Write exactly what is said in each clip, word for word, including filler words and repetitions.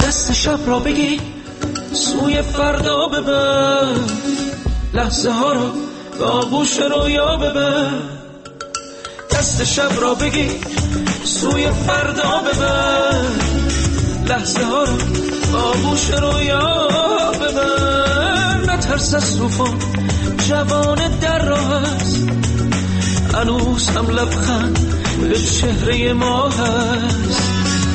دست شب را بگیر سوی فردا ببر، لحظه ها رو به آغوش رویا ببر. دست شب را بگیر سوی فردا ببر، لحظه ها رو به آغوش رویا ببر. نترس از طوفان، جوان در راه است، هنوز هم لبخند به چهره ما هست.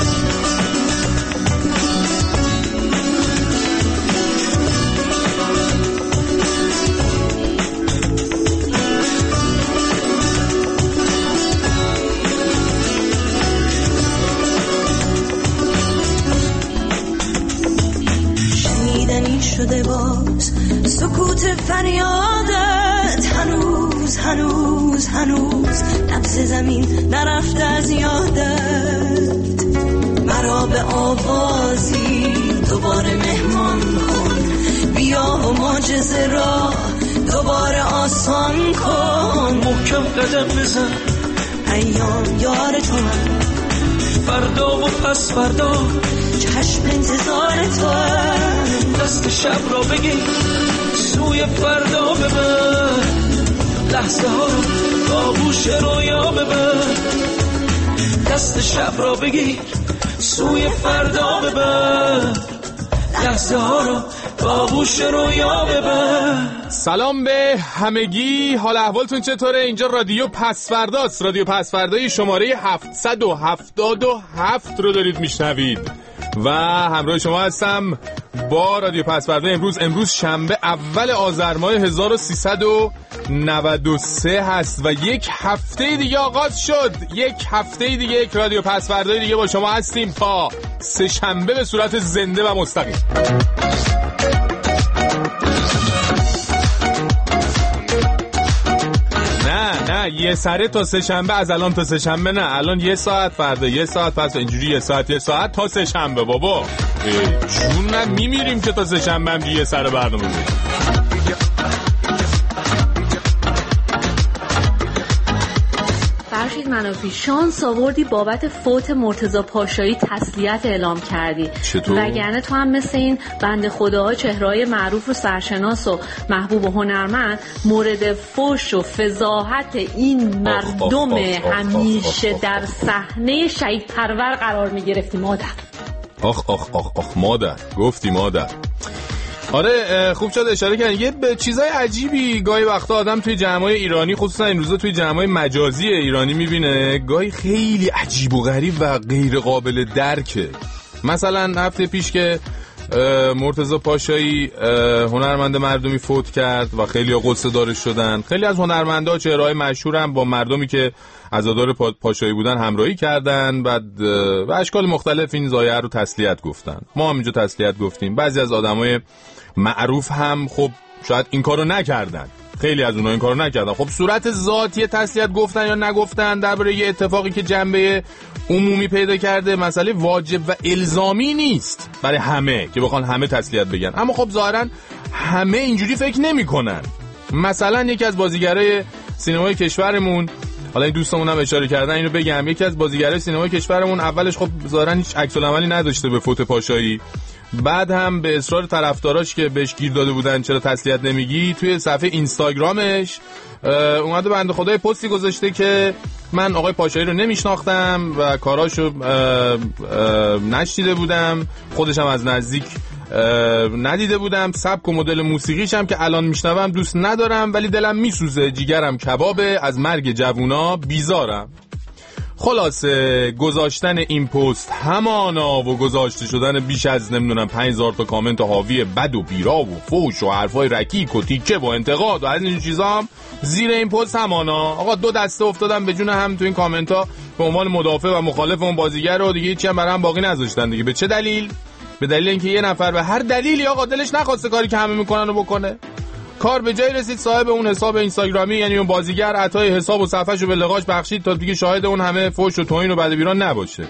شده باز سکوت فریادت، هنوز هنوز هنوز نبض زمین نرفته از یادت. مرا به آوازی دوباره مهمان کن، بیا و معجزه را دوباره آسان کن. محکم قدم بزن، ایام یار تو هم، فردا و پس فردا چشم انتظار تو هم. دست شب را بگیر سوی فردا ببر، لحظه ها رو به آغوش رویا ببر. دست شب را بگیر سوی فردا ببر، لحظه ها رو به آغوش رویا ببر. سلام به همگی، حال احوالتون چطوره؟ اینجا رادیو پسفرداست، رادیو پسفردای شماره هفتصد و هفتاد و هفت رو دارید میشنوید و همراه شما هستم با رادیو پسفردا. امروز امروز شنبه اول آذر ماه هزار و سیصد و نود و سه هست و یک هفته دیگه آغاز شد. یک هفته دیگه یک رادیو پسفردای دیگه با شما هستیم تا سه شنبه به صورت زنده و مستقیم. نه نه یه سره تا سه شنبه، از الان تا سه شنبه نه، الان یه ساعت، فردا یه ساعت، پس اینجوری یه ساعت یه ساعت تا سه شنبه. بابا چون نه میمیریم که تا سه شنبه هم یه سره برنامه میریم. فرشید منافی، شانس آوردی بابت فوت مرتضی پاشایی تسلیت اعلام کردی. چطور؟ وگرنه تو هم مثل این بنده خداها چهره‌های معروف و سرشناس و محبوب و هنرمند مورد فوش و فضاحت این مردم همیشه در صحنه شهید پرور قرار می‌گرفتی مادر. آخ آخ آخ آخ مادر، گفتی مادر. آره خوب شد اشاره کردن. یه به چیزای عجیبی گاهی وقتا آدم توی جمعای ایرانی، خصوصا این روزا توی جمعای مجازی ایرانی میبینه، گاهی خیلی عجیب و غریب و غیر قابل درکه. مثلا هفته پیش که مرتضی پاشایی هنرمند مردمی فوت کرد و خیلی قصه دارش شدن. خیلی از هنرمندا چهره‌های مشهورن با مردمی که عزادار پاشایی بودن همراهی کردن، بعد و اشکال مختلف این ضایعه رو تسلیت گفتن. ما هم اینجا تسلیت گفتیم. بعضی از آدمای معروف هم خب شاید این کارو نکردن، خیلی از اونها این کارو نکردن. خب صورت ذاتی تسلیت گفتن یا نگفتن درباره یه اتفاقی که جنبه عمومی پیدا کرده مسئله واجب و الزامی نیست برای همه که بخوان همه تسلیت بگن، اما خب ظاهرا همه اینجوری فکر نمی‌کنن. مثلا یکی از بازیگرای سینمای کشورمون، حالا این دوستمون هم اشاره کردن اینو بگم، یکی از بازیگرای سینمای کشورمون اولش خب ظاهرا هیچ عکس العملی نداشته به فوت پاشایی، بعد هم به اصرار طرفداراش که بهش گیر داده بودن چرا تسلیت نمیگی، توی صفحه اینستاگرامش اومده بنده خدای پستی گذاشته که من آقای پاشایی رو نمیشناختم و کاراشو نشنیده بودم، خودشم از نزدیک ندیده بودم، سبک و مدل موسیقیش هم که الان میشنوم دوست ندارم، ولی دلم میسوزه، جیگرم کبابه، از مرگ جوونا بیزارم. خلاصه گذاشتن این پست همانا و گذاشته شدن بیش از نمیدونم پنج هزار تا کامنت حاوی بد و بیرا و فوش و حرفای رکیک و تیکه و انتقاد و از این چیزا هم زیر این پست همانا. آقا دو دسته افتادن به جون هم تو این کامنت ها به عنوان مدافع و مخالف اون بازیگر رو، دیگه هیچی هم برام باقی نذاشتن دیگه. به چه دلیل؟ به دلیل اینکه یه نفر به هر دلیلی آقا دلش نخواسته کاری که همه میکنن رو بکنه. کار به جای رسید صاحب اون حساب اینستاگرامی، یعنی اون بازیگر، عطای حساب و صفحه‌شو به لغاش بخشید تا دیگه شاهد اون همه فوش و توهین و بد بیران نباشه.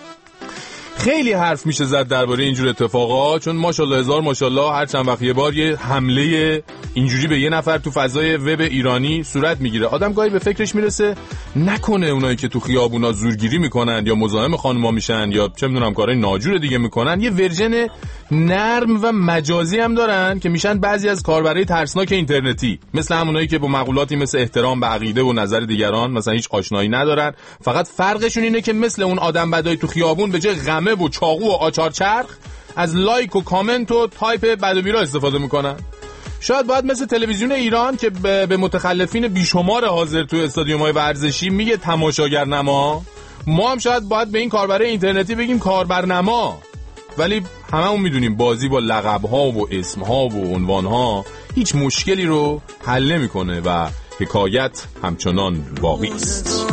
خیلی حرف میشه زد درباره اینجور اتفاقا، چون ماشاءالله هزار ماشاءالله هر چند وقت یه بار یه حمله اینجوری به یه نفر تو فضای وب ایرانی صورت میگیره. آدم گاهی به فکرش میرسه نکنه اونایی که تو خیابونا زورگیری میکنن یا مزاحم خانوما میشن یا چه میدونم کارهای ناجور دیگه میکنن، یه ورژن نرم و مجازی هم دارن که میشن بعضی از کاربرای ترسناک اینترنتی، مثل همونایی که با مقولاتی مثل احترام به عقیده و نظر دیگران مثلا هیچ آشنایی ندارن، فقط فرقشون اینه که مثل اون آدم بدای تو خیابون به جای غمه و چاقو و آچار چرخ از لایک و کامنت و تایپ بد و بیرا استفاده میکنن. شاید باید مثل تلویزیون ایران که به متخلفین بیشمار حاضر تو استادیوم‌های ورزشی میگه تماشاگرنما، ما هم شاید باید به این کاربر اینترنتی بگیم کاربرنما. ولی هممون میدونیم بازی با لقب‌ها و اسم‌ها و عنوان‌ها هیچ مشکلی رو حل نمی‌کنه و حکایت همچنان باقی است.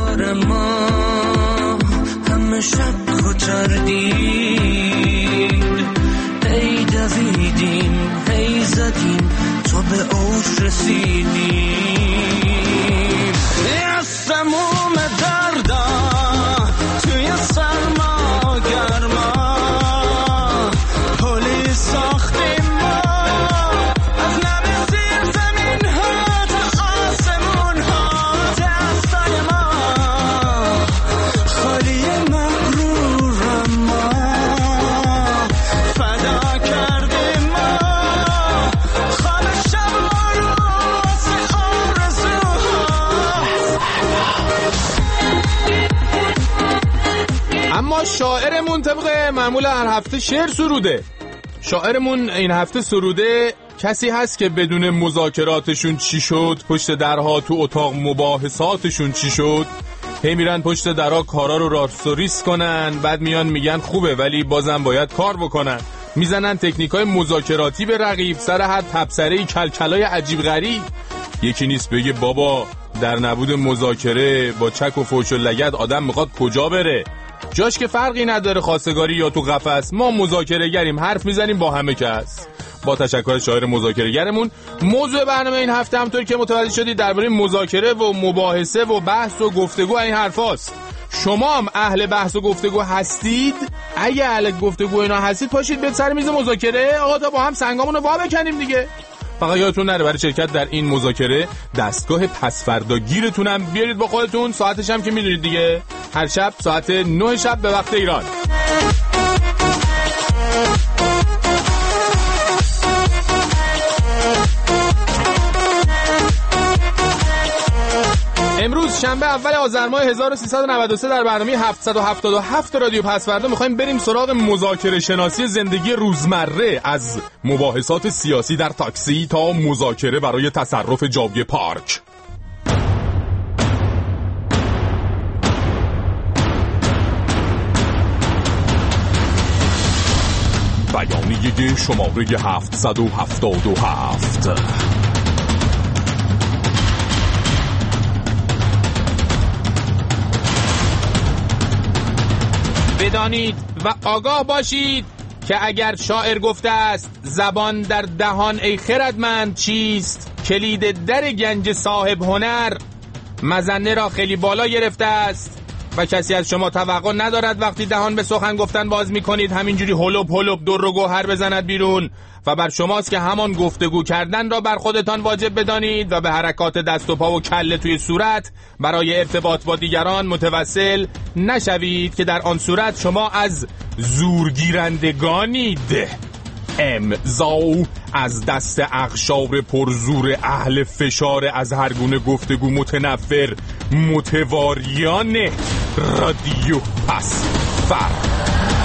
همه شب خطردیم، هی دویدیم، هی زدیم، تو به اوج رسیدیم. از سموم دردا توی سرما گرما پلی ساختیم ما، از نم زیر زمین ها تا آسمون ها دستای ما، خالی مغرورم ما، فدا کردیم ما، خواب شب ما رو واسه آرزوها. اما شاعرمون طبق معمول هر هفته شعر سروده. شاعرمون این هفته سروده کسی هست که بدون مذاکراتشون چی شد، پشت درها تو اتاق مباحثاتشون چی شد، هی میرن پشت درها کارا رو راستوریس کنن، بعد میان میگن خوبه ولی بازم باید کار بکنن، میزنن تکنیکای مذاکراتی به رقیب سر هر تبصره‌ای کلکلای عجیب غریب. یکی نیست بگه بابا در نبود مذاکره با چک و فوش و لگد آدم میخواد کجا بره، جاش که فرقی نداره خواستگاری یا تو قفس، ما مذاکره گریم، حرف میزنیم با همه کس. با تشکر شاعر مذاکره گرمون. موضوع برنامه این هفته همطور که متوجه شدید درباره مذاکره و مباحثه و بحث و گفتگو این حرفاست. شما هم اهل بحث و گفتگو هستید؟ اگه اهل گفتگو اینا هستید پاشید به سر میز مذاکره، آقا تا با هم سنگامون رو وا بکنیم دیگه. فقط یادتون نره برای شرکت در این مذاکره دستگاه پسفرداگیرتون هم بیارید با خودتون. ساعتش هم که میدونید دیگه، هر شب ساعت نه شب به وقت ایران. امروز شنبه اول آذر ماه هزار و سیصد و نود و سه در برنامه هفتصد و هفتاد و هفت رادیو پسوردا میخوایم بریم سراغ مذاکره شناسی زندگی روزمره، از مباحثات سیاسی در تاکسی تا مذاکره برای تصرف جای پارک. بیانیه شماره هفتصد و هفتاد و هفت. بدانید و آگاه باشید که اگر شاعر گفته است زبان در دهان ای خردمند چیست، کلید در گنج صاحب هنر مزنه را خیلی بالا گرفته است و کسی از شما توقع ندارد وقتی دهان به سخن گفتن باز میکنید همینجوری هلوب هلوب در و گوهر بزند بیرون و بر شماست که همان گفتگو کردن را بر خودتان واجب بدانید و به حرکات دست و پا و کله توی صورت برای ارتباط با دیگران متوسل نشوید که در آن صورت شما از زورگیرندگانید. امضا از دست اقشار پرزور اهل فشار از هر گونه گفتگو متنفر متواریان رادیو پسوردا.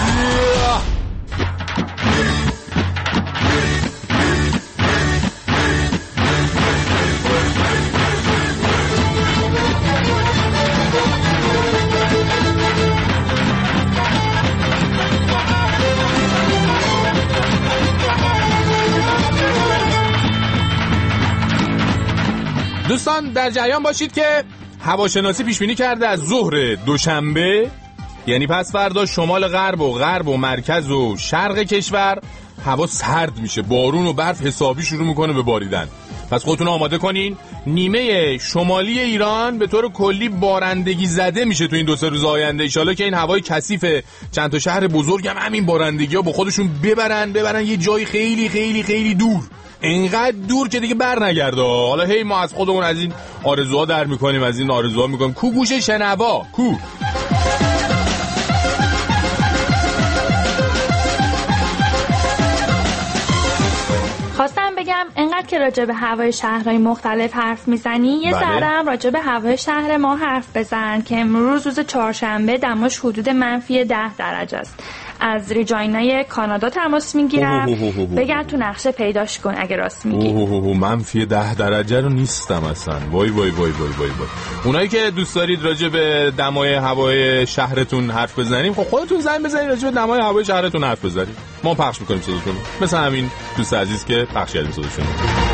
دوستان در جریان باشید که هواشناسی پیش بینی کرده از ظهر دوشنبه، یعنی پس فردا، شمال غرب و غرب و مرکز و شرق کشور هوا سرد میشه، بارون و برف حسابی شروع میکنه به باریدن. پس خودتون آماده کنین. نیمه شمالی ایران به طور کلی بارندگی زده میشه تو این دو سه روز آینده. ان شاءالله که این هوای کثیف چند تا شهر بزرگ هم همین بارندگی‌ها با خودشون ببرن ببرن یه جای خیلی خیلی خیلی دور، اینقدر دور که دیگه بر نگرده. حالا هی ما از خودمون از این آرزوها در میکنیم، از این آرزوها میکنیم. کو گوش شنوا کو. خواستم بگم انقدر که راجع به هوای شهرهای مختلف حرف میزنی یه ذره هم راجع به هوای شهر ما حرف بزن که امروز روز چهارشنبه دماش حدود منفی ده درجه است. از ریجاینای کانادا تماس میگیرم، بگرد تو نقشه پیداش کن اگه راست میگی. منفی ده درجه رو نیستم اصلا. وای وای وای وای وای وای. اونایی که دوست دارید راجع به دمای هوای شهرتون حرف بزنیم، خب خودتون زنگ بزنید راجع به دمای هوای شهرتون حرف بزنید، ما پخش میکنیم صداتون، مثل همین دوست عزیز که پخش کردیم صداشون.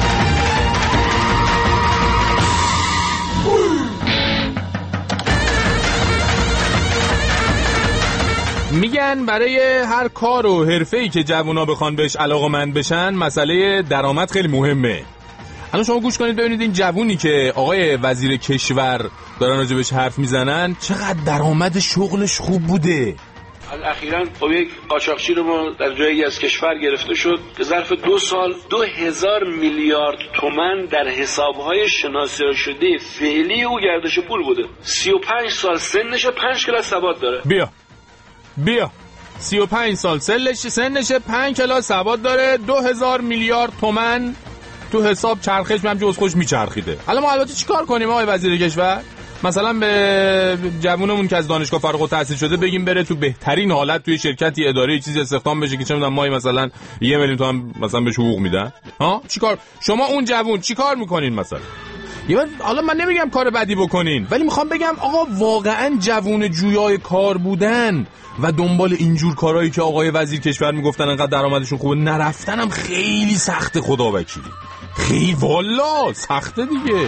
میگن برای هر کار و حرفه‌ای که جوونا بخوان بهش علاقه‌مند بشن مسئله درآمد خیلی مهمه. الان شما گوش کنید ببینید این جوونی که آقای وزیر کشور دارن راجع بهش حرف میزنن چقدر درآمد شغلش خوب بوده. اخیراً خب یک قاچاقچی رو ما در جایی از کشور گرفته شد که ظرف دو سال دو هزار میلیارد تومان در حسابهای شناسایی شده فعلی او گردش پول بوده. سی و پنج سال سنشه، پنج کلاس سواد داره. بیا بیا سی و پنج سال سنش سنشه، پنج کلاس سواد داره، دو هزار میلیارد تومان تو حساب چرخش هم جز خوش میچرخیده. حالا ما البته چیکار کنیم آقای وزیر کشور؟ مثلا به جوونمون که از دانشگاه فارغ التحصیل شده بگیم بره تو بهترین حالت توی شرکتی اداری چیزی استخدام بشه که چه میدونم ماهی مثلا یه میلیون تومان مثلا بهش حقوق میدن. ها چیکار شما اون جوون چیکار میکنین مثلا؟ حالا من نمیگم کار بدی بکنین، ولی میخوام بگم آقا واقعا جوون جویای کار بودن و دنبال اینجور کارهایی که آقای وزیر کشور میگفتن انقدر درآمدشون خوبه نرفتنم خیلی سخته. خدا وکیلی خیلی والا سخته دیگه.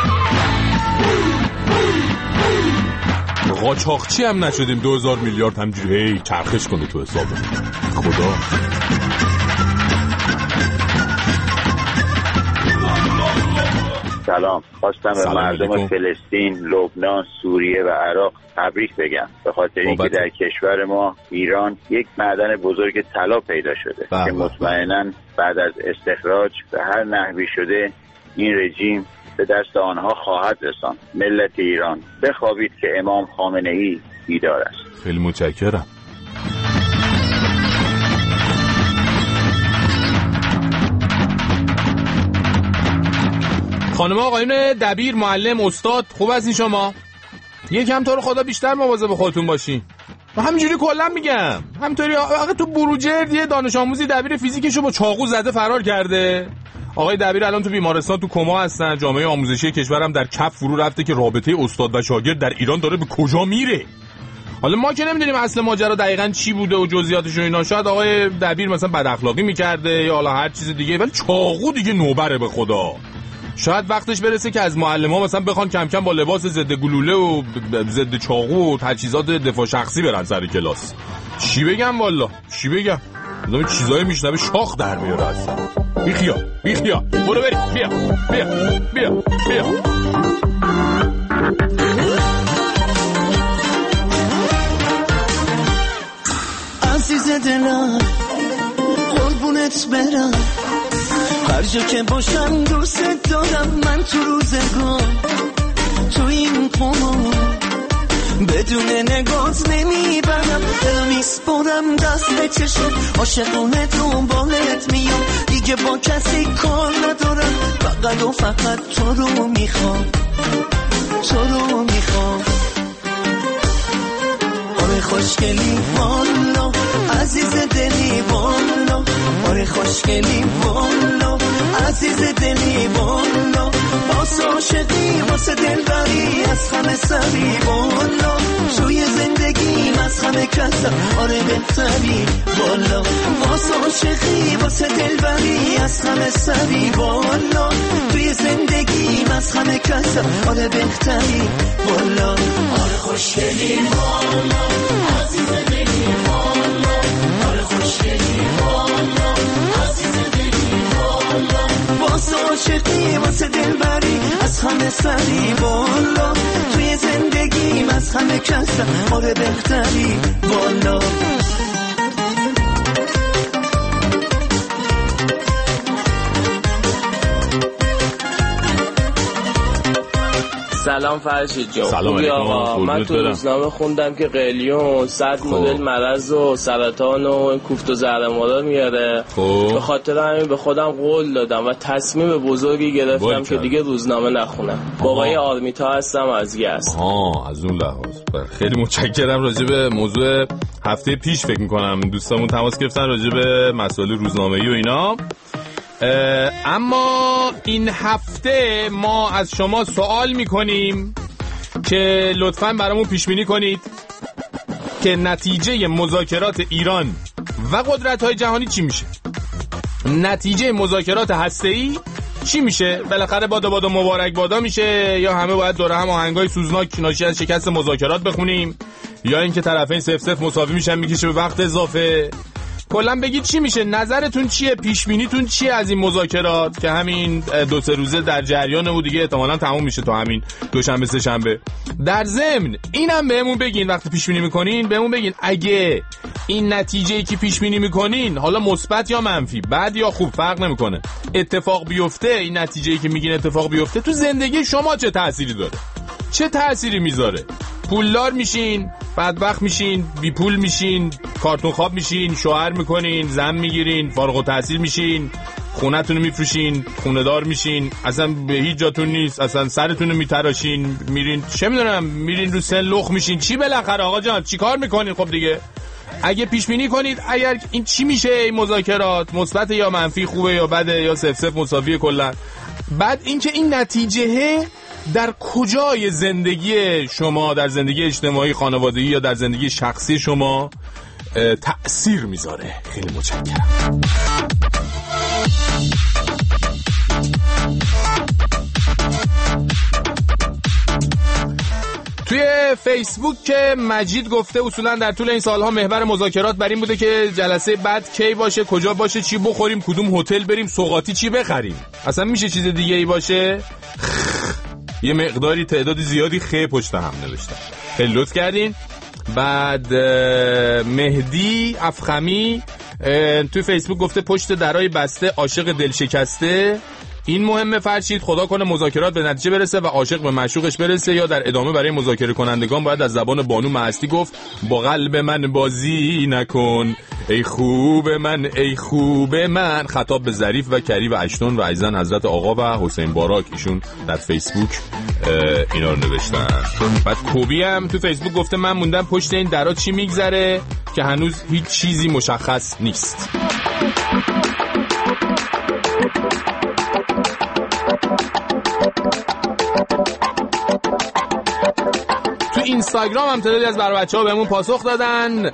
قاچاقچی هم نشدیم دو هزار میلیارد همجوری هی چرخش کنه تو حسابمون. خدا سلام. خواستم به مردم علیکم. فلسطین، لبنان، سوریه و عراق تبریک بگم به خاطر اینکه در کشور ما ایران یک معدن بزرگ طلا پیدا شده که مطمئناً بعد از استخراج به هر نحوی شده این رژیم به دست آنها خواهد رساند. ملت ایران بخوابید که امام خامنه ای بیدار است. خیلی متشکرم. خانم آقایون دبیر، معلم، استاد، خوب هستین شما؟ یکم تو رو خدا بیشتر مواظب خودتون باشین. و همینجوری کلا میگم همینطوری آقا تو بروجرد یه دانش آموزی دبیر فیزیکشو با چاقو زده فرار کرده. آقای دبیر الان تو بیمارستان تو کما هستن. جامعه آموزشی کشورم در کف فرو رفته که رابطه استاد و شاگرد در ایران داره به کجا میره. حالا ما که نمیدونیم اصل ماجرا دقیقاً چی بوده و جزئیاتش و اینا. شاید آقای دبیر مثلا بد اخلاقی میکرده یا حالا هر چیز دیگه، ولی چاقو دیگه نوبره به خدا. شاید وقتش برسه که از معلم‌ها مثلا بخوان کم کم با لباس ضد گلوله و ضد چاقو و تجهیزات دفاع شخصی برن سر کلاس. چی بگم والا چی بگم؟ آدم چیزایی میشنوه شاخ در میاره اصلا. بی خیال بی خیال برو بریم. بیا بیا بیا بیا عزیز دلم قربونت برم، هر جا که باشم دوست دارم. من تو روزگار تو این قمار بدون نگات نمیبرم، دل میسپرم دست چشم عاشقونه دنبالت میام. دیگه با کسی کار ندارم، فقط و فقط تو رو میخوام، تو رو میخوام. آره خوشگلی والا عزیز دلی والا، آره خوشگلی والا عزیز دلی والا. باز عاشقی واسه دلبری از همه سری والا، توی زندگیم از همه کسم آره بهتری والا. باز عاشقی واسه دلبری از همه سری والا، توی زندگیم از همه کسم آره بهتری والا. آره خوشگلی والا عزیز دلی والا، آره خوشگلی والا عزیز دلی والا. باز عاشقی بهتری والا، توی زندگیم از همه کسم آره بهتری والا. سلام فرشید جان. سلام علیکم آقا. من تو روزنامه خوندم که قلیون صد مدل مرض و سرطان و کوفت و زهرمارا میاره. به خاطر همین به خودم قول دادم و تصمیم بزرگی گرفتم باید که دیگه روزنامه نخونم. بابای آرمیتا هستم از یزد. آها از اون لحاظ خیلی متشکرم. راجع به موضوع هفته پیش فکر می‌کنم دوستامون تماس گرفتن راجع به مسائل روزنامه‌ای و اینا. اما این هفته ما از شما سوال میکنیم که لطفاً برامون پیش بینی کنید که نتیجه مذاکرات ایران و قدرت‌های جهانی چی میشه. نتیجه مذاکرات هسته‌ای چی میشه؟ بالاخره بادا بادا مبارک بادا میشه یا همه باید دور هم آهنگای سوزناک ناشی از شکست مذاکرات بخونیم یا اینکه طرفین صفر صفر مساوی میشن میکشه به وقت اضافه؟ کلا بگید چی میشه، نظرتون چیه، پیش بینیتون چیه از این مذاکرات که همین دو سه روزه در جریانه و دیگه احتمالاً تموم میشه تا همین دوشنبه سه شنبه. در ضمن اینم بهمون بگین وقتی پیش بینی میکنین بهمون بگین اگه این نتیجه‌ای که پیش بینی میکنین حالا مثبت یا منفی، بد یا خوب فرق نمیکنه، اتفاق بیفته، این نتیجه‌ای که میگین اتفاق بیفته تو زندگی شما چه تأثیری داره، چه تأثیری میذاره؟ پولدار میشین، بدبخت میشین، بی پول میشین، کارتون خواب میشین، شوهر میکنین، زن میگیرین، فارغ التحصیل میشین، خونه‌تون رو میفروشین، خونه دار میشین، اصلا به هیچ جاتون نیست، اصلا سرتون رو میتراشین، میرین چه میدونم میرین رو سن لخ میشین، چی بالاخره آقا جان چی کار میکنین؟ خب دیگه اگه پیش بینی کنید اگر این چی میشه این مذاکرات، مثبت یا منفی، خوبه یا بده یا صفر صفر مساوی کلا. بعد اینکه این نتیجه در کجای زندگی شما، در زندگی اجتماعی خانوادگی یا در زندگی شخصی شما تأثیر میذاره. خیلی متشکرم. توی فیسبوک که مجید گفته اصولا در طول این سالها محور مذاکرات بر این بوده که جلسه بعد کی باشه، کجا باشه، چی بخوریم، کدوم هتل بریم، سوغاتی چی بخریم. اصلا میشه چیز دیگه ای باشه؟ یه مقداری تعدادی زیادی خیلی پشت هم نوشتن. خیلی لطف کردین. بعد مهدی افخمی توی فیسبوک گفته پشت درای بسته عاشق دل شکسته. این مهمه فرشید، خدا کنه مذاکرات به نتیجه برسه و عاشق به معشوقش برسه، یا در ادامه برای مذاکره کنندگان باید از زبان بانو معستی گفت با قلب من بازی نکن ای خوب من ای خوب من. خطاب به ظریف و کری و اشتون و ایزن حضرت آقا و حسین باراک، ایشون در فیسبوک اینا رو نوشتن. بعد کوبی هم تو فیسبوک گفته من موندم پشت این درا چی میگذره که هنوز هیچ چیزی مشخص نیست. اینستاگرام هم تعدادی از برای بچه ها بهمون پاسخ دادن.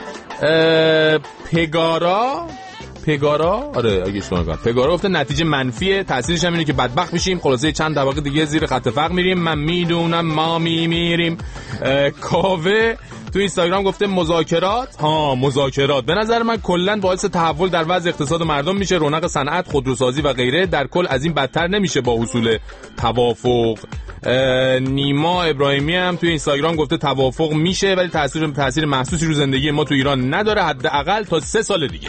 پگارا پگارا آره اگه اشتباه نکنم پگارا گفته نتیجه منفیه، تاثیرش هم اینه که بدبخت میشیم، خلاصه چند طبقه دیگه زیر خط فقر میریم، من میدونم ما میمیریم. کاوه تو اینستاگرام گفته مذاکرات ها مذاکرات به نظر من کلا باعث تحول در وضع اقتصاد مردم میشه، رونق صنعت، خودروسازی و غیره، در کل از این بدتر نمیشه با حصول توافق. نیما ابراهیمی هم تو اینستاگرام گفته توافق میشه ولی تاثیر تاثیر محسوسی رو زندگی ما تو ایران نداره، حداقل تا سه سال دیگه.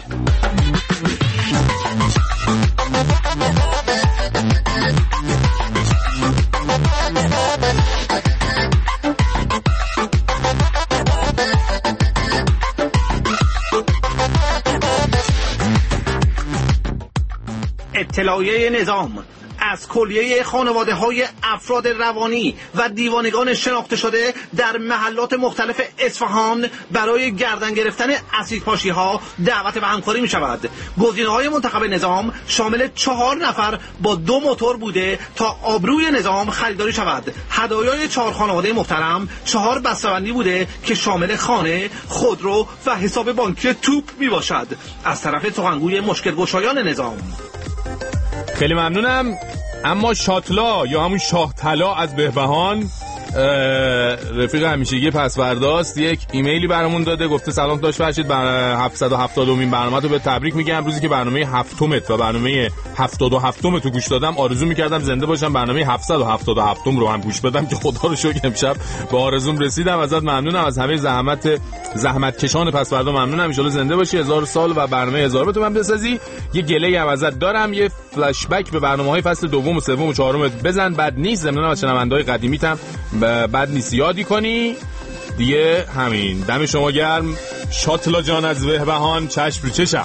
اطلاعیه نظام از کلیه خانواده های افراد روانی و دیوانگان شناخته شده در محلات مختلف اصفهان برای گردن گرفتن اسید پاشی ها دعوت به همکاری می شود. گزینه های منتخب نظام شامل چهار نفر با دو موتور بوده تا آبروی نظام خریداری شود. هدایای چهار خانواده محترم چهار بسته‌بندی بوده که شامل خانه، خودرو و حساب بانکی توپ می باشد از طرف سخنگوی مشکل گشایان نظام. خیلی ممنونم. اما شاتلا یا همون شاه طلا از بهبهان رفیق همیشگی پسورداست، یک ایمیلی برامون داده، گفته سلام داشت فرشید، بر هفتصد و هفتادمین برنامه رو به تبریک میگم. روزی که برنامه هفتمت و برنامه هفتاد و هفتمت رو گوش دادم آرزو میکردم زنده باشم برنامه هفتصد و هفتاد و هفتم رو هم گوش بدم که خدا رو شکر امشب به آرزوم رسیدم. ازت ممنونم، از همه زحمت زحمت کشان پسوردا ممنونم. ان شاء الله زنده باشی هزار سال و برنامه هزار رو تو من بسازی. یه گله هم ازت دارم، یه فلش بک به برنامه‌های فصل دوم و سوم و چهارم بزن، بد نیست. ضمن از شنونده‌های قدیمیتم بد نیست یادی کنی دیگه. همین، دم شما گرم. شاتلا جان از بهبهان، چشم رو چشم.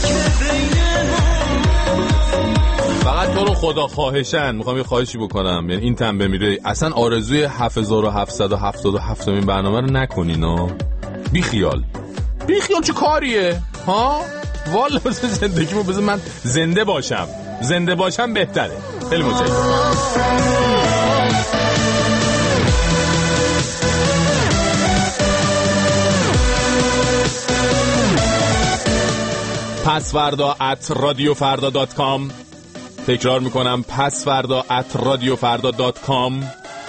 فقط تو رو خدا خواهشن میخوام یه خواهشی بکنم، یعنی این تن بمیره اصلا آرزوی هفت هزار و هفتصد و هفتاد و هفت مین برنامه رو نکنین ها. بی خیال بی خیال چه کاریه ها؟ والا بذار زندگیمو بذار من زنده باشم، زنده باشم بهتره. خیلی متشکرم. پسوردا ات رادیو فردا دات کام. تکرار میکنم، پسوردا ات رادیو فردا دات کام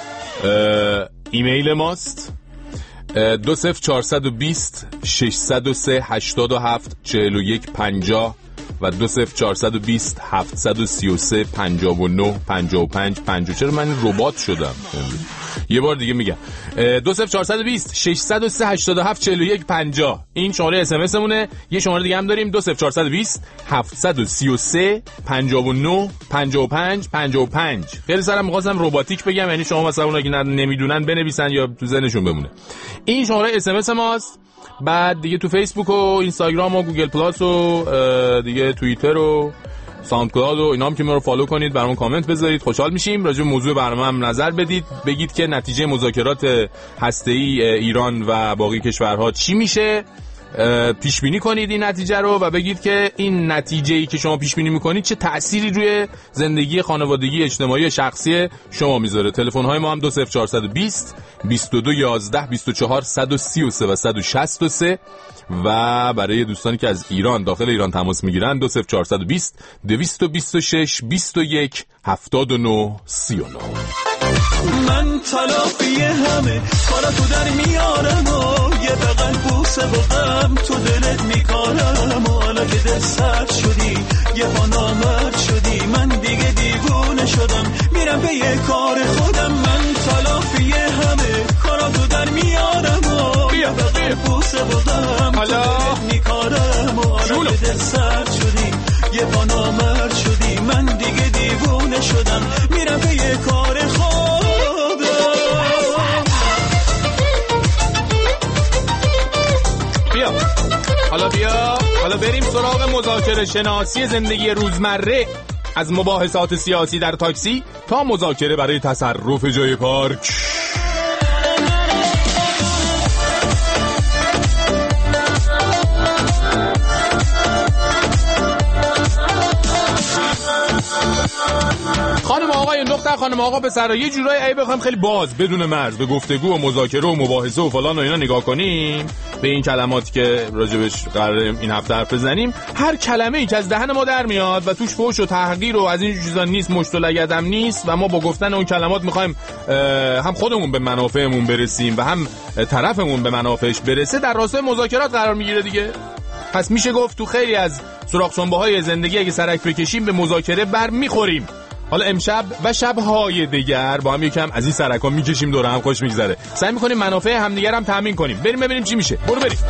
ایمیل ماست. دو صفر چهارصد و بیست ششصد و سه هشتاد و هفت چهل و یک پنجاه و دو صفر چهارصد و بیست هفتصد و سی و سه پنجاه و نه پنجاه و پنج پنجاه. چرا من ربات شدم؟ یه بار دیگه میگم، دو صفر چهارصد و بیست ششصد و سه هشتاد و هفت چهل و یک پنجاه این شماره اس ام اس مونه. یه شماره دیگه هم داریم، دو صفر چهارصد و بیست هفتصد و سی و سه پنجاه و نه پنجاه و پنج پنجاه و پنج. خیلی سلام می‌خواستم رباتیک بگم، یعنی شما مثلا اونایی که نمیدونن بنویسن یا تو ذهنشون بمونه. این شماره اس ام اس ماست. بعد دیگه تو فیسبوک و اینستاگرام و گوگل پلاس و دیگه توییتر و ساوند کلاود و اینا هم که ما رو فالو کنید، برامون کامنت بذارید، خوشحال میشیم. راجع به موضوع برنامه هم نظر بدید، بگید که نتیجه مذاکرات هسته‌ای ایران و باقی کشورها چی میشه، پیش بینی کنید این نتیجه رو و بگید که این نتیجه‌ای که شما پیش بینی میکنید چه تأثیری روی زندگی خانوادگی اجتماعی و شخصی شما میذاره. تلفن های ما هم دو صفر چهارصد و بیست بیست و دو یازده بیست و چهار صد و سی و سه و صد و شصت و سه و برای دوستانی که از ایران داخل ایران تماس میگیرن دو صفر چهارصد و بیست دویست و بیست و شش بیست و یک هفتاد و نه سی و نه. من تلافی همه کاراتو در میارم و یه بغل بوسه و غم تو دلت میکارم و حالا که دل سرد شدی یه پا نامرد شدی من دیگه دیوونه شدم میرم به یه کار خودم. من تلافی همه کاراتو در میارم و یه بغل بوسه و غم تو دلت میکارم و حالا که دل سرد شدی یه پا نامرد شدی من دیگه دیوونه شدم میرم به یه کار خودم. بیا حالا بیا حالا بریم سراغ مذاکره شناسی زندگی روزمره، از مباحثات سیاسی در تاکسی تا مذاکره برای تصرف جای پارک. خانم آقای دختر خانم آقا پسرا یه جورایی اگه بخوایم خیلی باز بدون مرز به گفتگو و مذاکره و مباحثه و فلان و اینا نگاه کنیم به این کلماتی که راجبش قراره این هفته حرف بزنیم، هر کلمه‌ای که از دهن ما در میاد و توش فحش و تحقیر و از این چیزا نیست، مشت و لگدم نیست و ما با گفتن اون کلمات میخوایم هم خودمون به منافعمون برسیم و هم طرفمون به منافعش برسه، در راستای مذاکرات قرار میگیره دیگه. پس میشه گفت تو خیلی از سوراخ سنبه‌های زندگی اگه سرک بکشیم به مذاکره بر میخوریم. حالا امشب و شب‌های دیگر با هم یکم از این سرکا میکشیم دور هم خوش میگذره، سعی میکنیم منافع همدیگر هم تامین کنیم. بریم ببینیم چی میشه. برو بریم.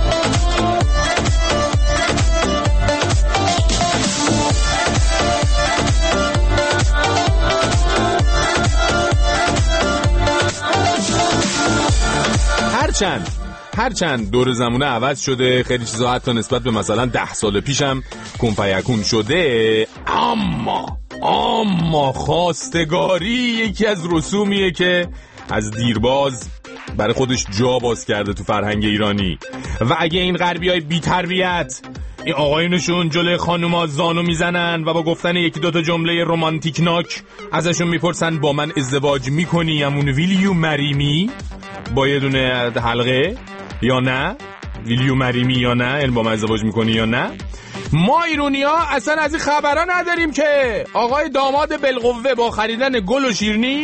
هرچند هرچند دور زمونه عوض شده، خیلی چیزا حتی نسبت به مثلا ده سال پیشم کن فیکون شده، اما اما خواستگاری یکی از رسومیه که از دیرباز برای خودش جا باز کرده تو فرهنگ ایرانی. و اگه این غربیای بی تربیت این آقایونشون جلوی خانوما زانو میزنن و با گفتن یکی دوتا جمله رومانتیک ناک ازشون میپرسن با من ازدواج میکنی همون ویلیو مریمی با یه دونه حلقه یا نه، ویلیو مریمی یا نه، یعنی با من ازدواج میکنی یا نه، ما ایرونیا اصلا از این خبرها نداریم که آقای داماد بالقوه با خریدن گل و شیرنی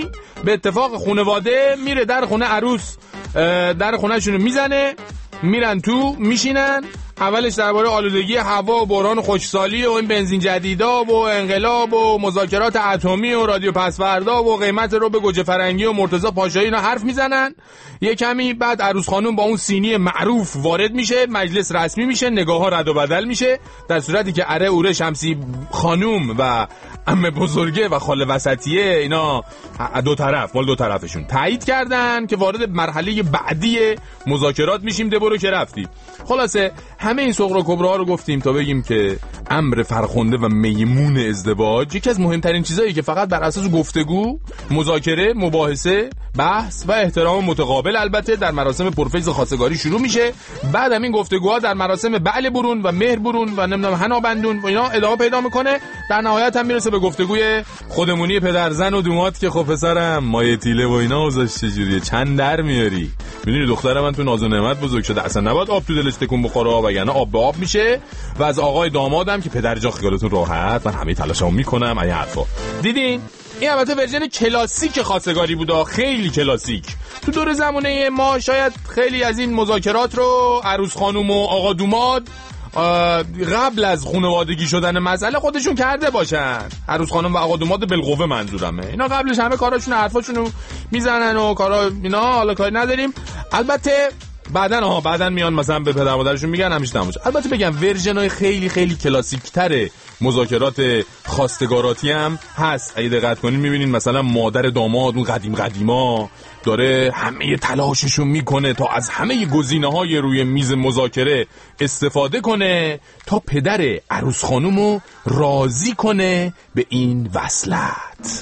به اتفاق خانواده میره در خونه عروس، در خونهشونو میزنه، میرن تو میشینن. اولش درباره آلودگی هوا و بحران خشکسالی و این بنزین جدیدا و انقلاب و مذاکرات اتمی و رادیو پسوردا و قیمت رو به گوجه فرنگی و مرتضی پاشایی اینا حرف میزنن. یه کمی بعد عروس خانم با اون سینی معروف وارد میشه، مجلس رسمی میشه، نگاه‌ها رد و بدل میشه، در صورتی که اره اوره شمسی خانم و عمه بزرگه و خاله وسطیه اینا دو طرف مال دو طرفشون تایید کردن که وارد مرحله بعدی مذاکرات میشیم. ده برو که رفتی. خلاصه همه این صغرا کبراها رو گفتیم تا بگیم که امر فرخنده و میمون ازدواج یکی از مهمترین چیزایی که فقط بر اساس گفتگو، مذاکره، مباحثه، بحث و احترام متقابل البته در مراسم پرفیض خواستگاری شروع میشه. بعد هم این گفتگوها در مراسم بعل برون و مهر برون و نمیدونم حنا بندون و اینا ادامه پیدا میکنه. در نهایت هم میرسه به گفتگوی خودمونی پدر زن و دومات که خب پسرم مایه تیله و اینا اوضاعش چجوریه، چند در میاری؟ میدونی دختر من تو ناز و نعمت بزرگ شده، اصلا نباید آب تو دلش تکون بخوره، وگرنه آب به آب میشه. و از آقای دامادم که پدر جا خیالتون راحت، من همه تلاشمو میکنم. این حرفا دیدین؟ این البته ورژن کلاسیک خواستگاری بوده، خیلی کلاسیک. تو دور زمانه ما شاید خیلی از این مذاکرات رو عروس خانم و آقا دوماد قبل از خانوادگی شدن مسئله خودشون کرده باشن. عروس خانم و آقا دوماد بالقوه منظورمه. اینا قبلش همه کاراشون حرفاشونو میزنن و کارا اینا، حالا کاری نداریم. البته بعدن ها بعدن میان مثلا به پدر مادرشون میگن همیشه نموشه. البته بگم ورژن‌های خیلی خیلی کلاسیک‌تر مذاکرات خواستگاراتی هم هست. اگه دقت کنین میبینین مثلا مادر داماد اون قدیم قدیما داره همه تلاششو میکنه تا از همه گزینه‌های روی میز مذاکره استفاده کنه تا پدر عروس خانومو راضی کنه به این وصلت.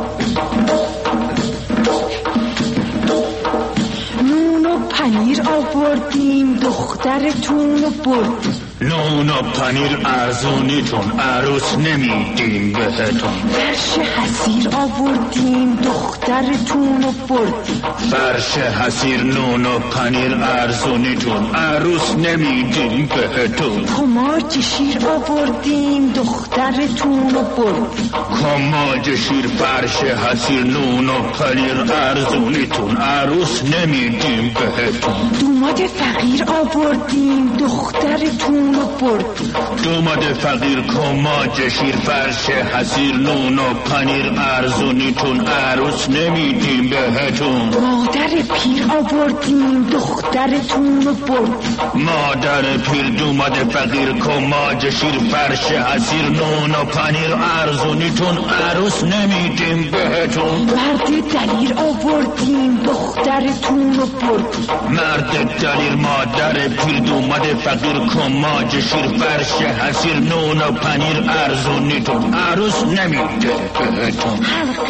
پنیر آوردیم دخترتون رو بردیم. نون و پنیر ارزونیتون عروس نمیدیم بهتون. فرش حسیر آوردیم دخترتون رو بردیم. فرش حسیر نون و پنیر ارزونیتون عروس نمیدیم بهتون. کماج شیر آوردیم دخترتون رو بردیم. کماج شیر فرش حسیر نون و پنیر ارزونیتون عروس نمیدیم بهتون. دوماد فقیر آوردیم دخترتون رو بردیم. دوماد فقیر کماج شیر فرش حسیر نون و پنیر ارزونیتون عروس نمیدیم بهتون. مادر پیر آوردیم دخترتون رو بردیم. مادر پیر دوماد فقیر کماج شیر فرش حسیر نون و پنیر ارزونیتون عروس نمیدیم بهتون. مرد دلیر آوردیم دخترتون رو بردیم. مرد دلیر مادر پیر دوماد فقیر کماج شیر فرش حسیر نون و پنیر ارزونیتون عروس نمیده بهتون. حلقه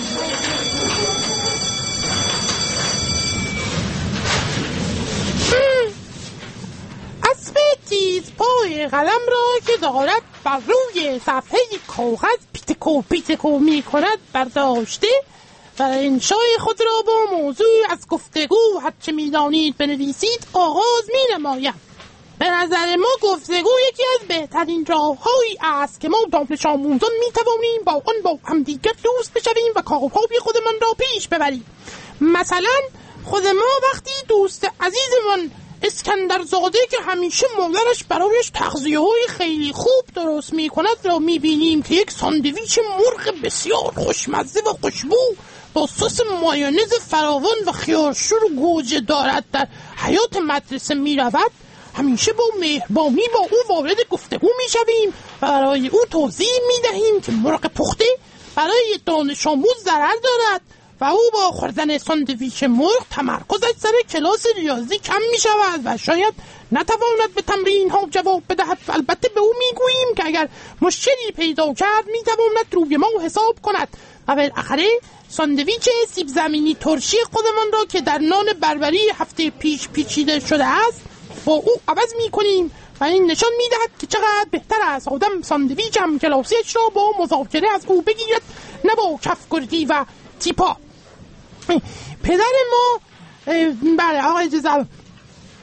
اسب تیز پای قلم را که دارد بر روی صفحه کاغذ پیتکو پیتکو می کند برداشته و انشای خود را با موضوع از گفتگو هرچه می دانید بنویسید آغاز می نمایم. به نظر ما گفتگو یکی از بهترین راههایی است که ما دانش آموزان می توانیم با آن با همدیگر دوست بشویم و کارهای خودمان را پیش ببریم. مثلا خود ما وقتی دوست عزیزمان اسکندر زاده که همیشه مادرش برایش تغذیه‌های خیلی خوب درست می کند را می بینیم که یک ساندویچ مرغ بسیار خوشمزه و خوشبو با سس مایونز فراوان و خیارشور و گوجه دارد در حیاط مدرسه می رود، همیشه با مهربانی با او وارد گفتگو می شویم و برای او توضیح می دهیم که مرغ پخته برای دانش آموز ضرر دارد و او با خوردن ساندویچ مرغ تمرکزش سر کلاس ریاضی کم می شود و شاید نتواند به تمرین ها جواب بدهد. و البته به او می گوییم که اگر مشکلی پیدا کرد می تواند روی ما حساب کند و بالاخره ساندویچ سیب زمینی ترشی خودمان را که در نان بربری هفته پیش پیچیده شده است با او عوض می کنیم و این نشان می دهد که چقدر بهتر است آدم ساندویچ هم کلاسیش را با مذاکره از او بگیرد نه با کفگردی و تیپا. پدر ما بله آقای جزا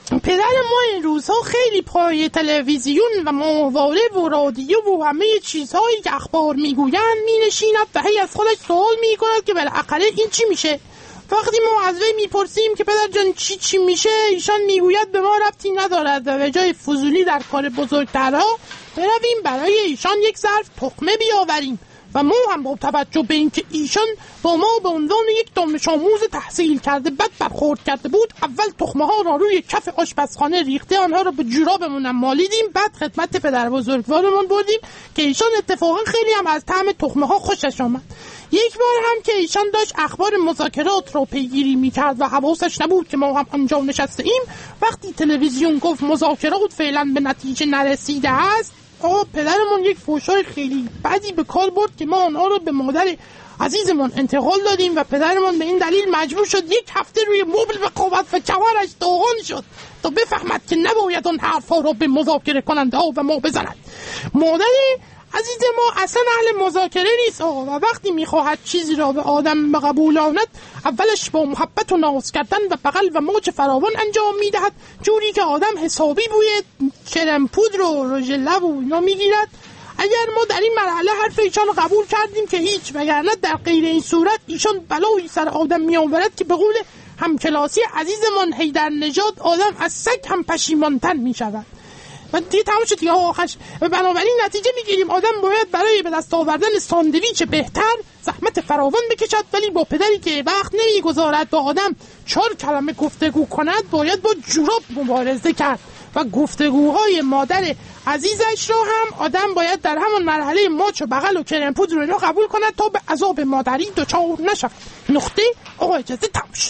پدر ما این روزها خیلی پای تلویزیون و ماهواره و رادیو و همه چیزهایی که اخبار میگویند مینشیند و هی از خودش سوال میکند که بالاخره این چی میشه. وقتی ما از وی میپرسیم که پدر جان چی چی میشه، ایشان میگوید به ما ربطی ندارد و به جای فضولی در کار بزرگترها برویم برای ایشان یک ظرف تخمه بیاوریم. و ما هم با توجه به اینکه ایشان با ما به عنوان یک دانش آموز تحصیل کرده بد برخورد کرده بود، اول تخمه ها را روی کف آشپزخانه ریخته آنها را به جورابمون مالیدیم، بعد خدمت پدر بزرگوارمون بردیم که ایشان اتفاقا خیلی هم از طعم تخمه ها خوشش آمد. یک بار هم که ایشان داشت اخبار مذاکرات رو پیگیری میکرد و حواسش نبود که ما هم آنجا نشسته ایم، وقتی تلویزیون گفت مذاکرات فعلا به نتیجه نرسیده است، آقا پدرمون یک فحشای خیلی بدی به کار برد که ما آنها رو به مادر عزیزمون انتقال دادیم و پدرمون به این دلیل مجبور شد یک هفته روی مبل به قوت و کمرش داغان شد تا بفهمد که نباید اون حرفا رو به مذاکره کننده ها و ما بزند. مادر عزیز ما اصلا اهل مذاکره نیست آقا، و وقتی میخواهد چیزی را به آدم بقبولاند اولش با محبت و ناز کردن و بغل و موج فراوان انجام میدهد، جوری که آدم حسابی بوی کرم پودر و رژ لب و اینا میگیرد. اگر ما در این مرحله حرف ایشان قبول کردیم که هیچ، وگرنه در غیر این صورت ایشان بلایی سر آدم میآورد که به قول همکلاسی عزیزمان حیدر نژاد آدم از سگ هم پشیمانتر میشود. و دیگه تمام شد دیگه آخرش. و بنابراین نتیجه میگیریم آدم باید برای به دست آوردن ساندویچ بهتر زحمت فراوان بکشد، ولی با پدری که وقت نمیگذارد با آدم چهار کلمه گفتگو کند باید با جوراب مبارزه کرد. و گفتگوهای مادر عزیزش رو هم آدم باید در همون مرحله ماچ و بغل و کرم پودر رو قبول کند تا به عذاب مادری دچار نشود. نقطه. آقا اجازه تمام شد.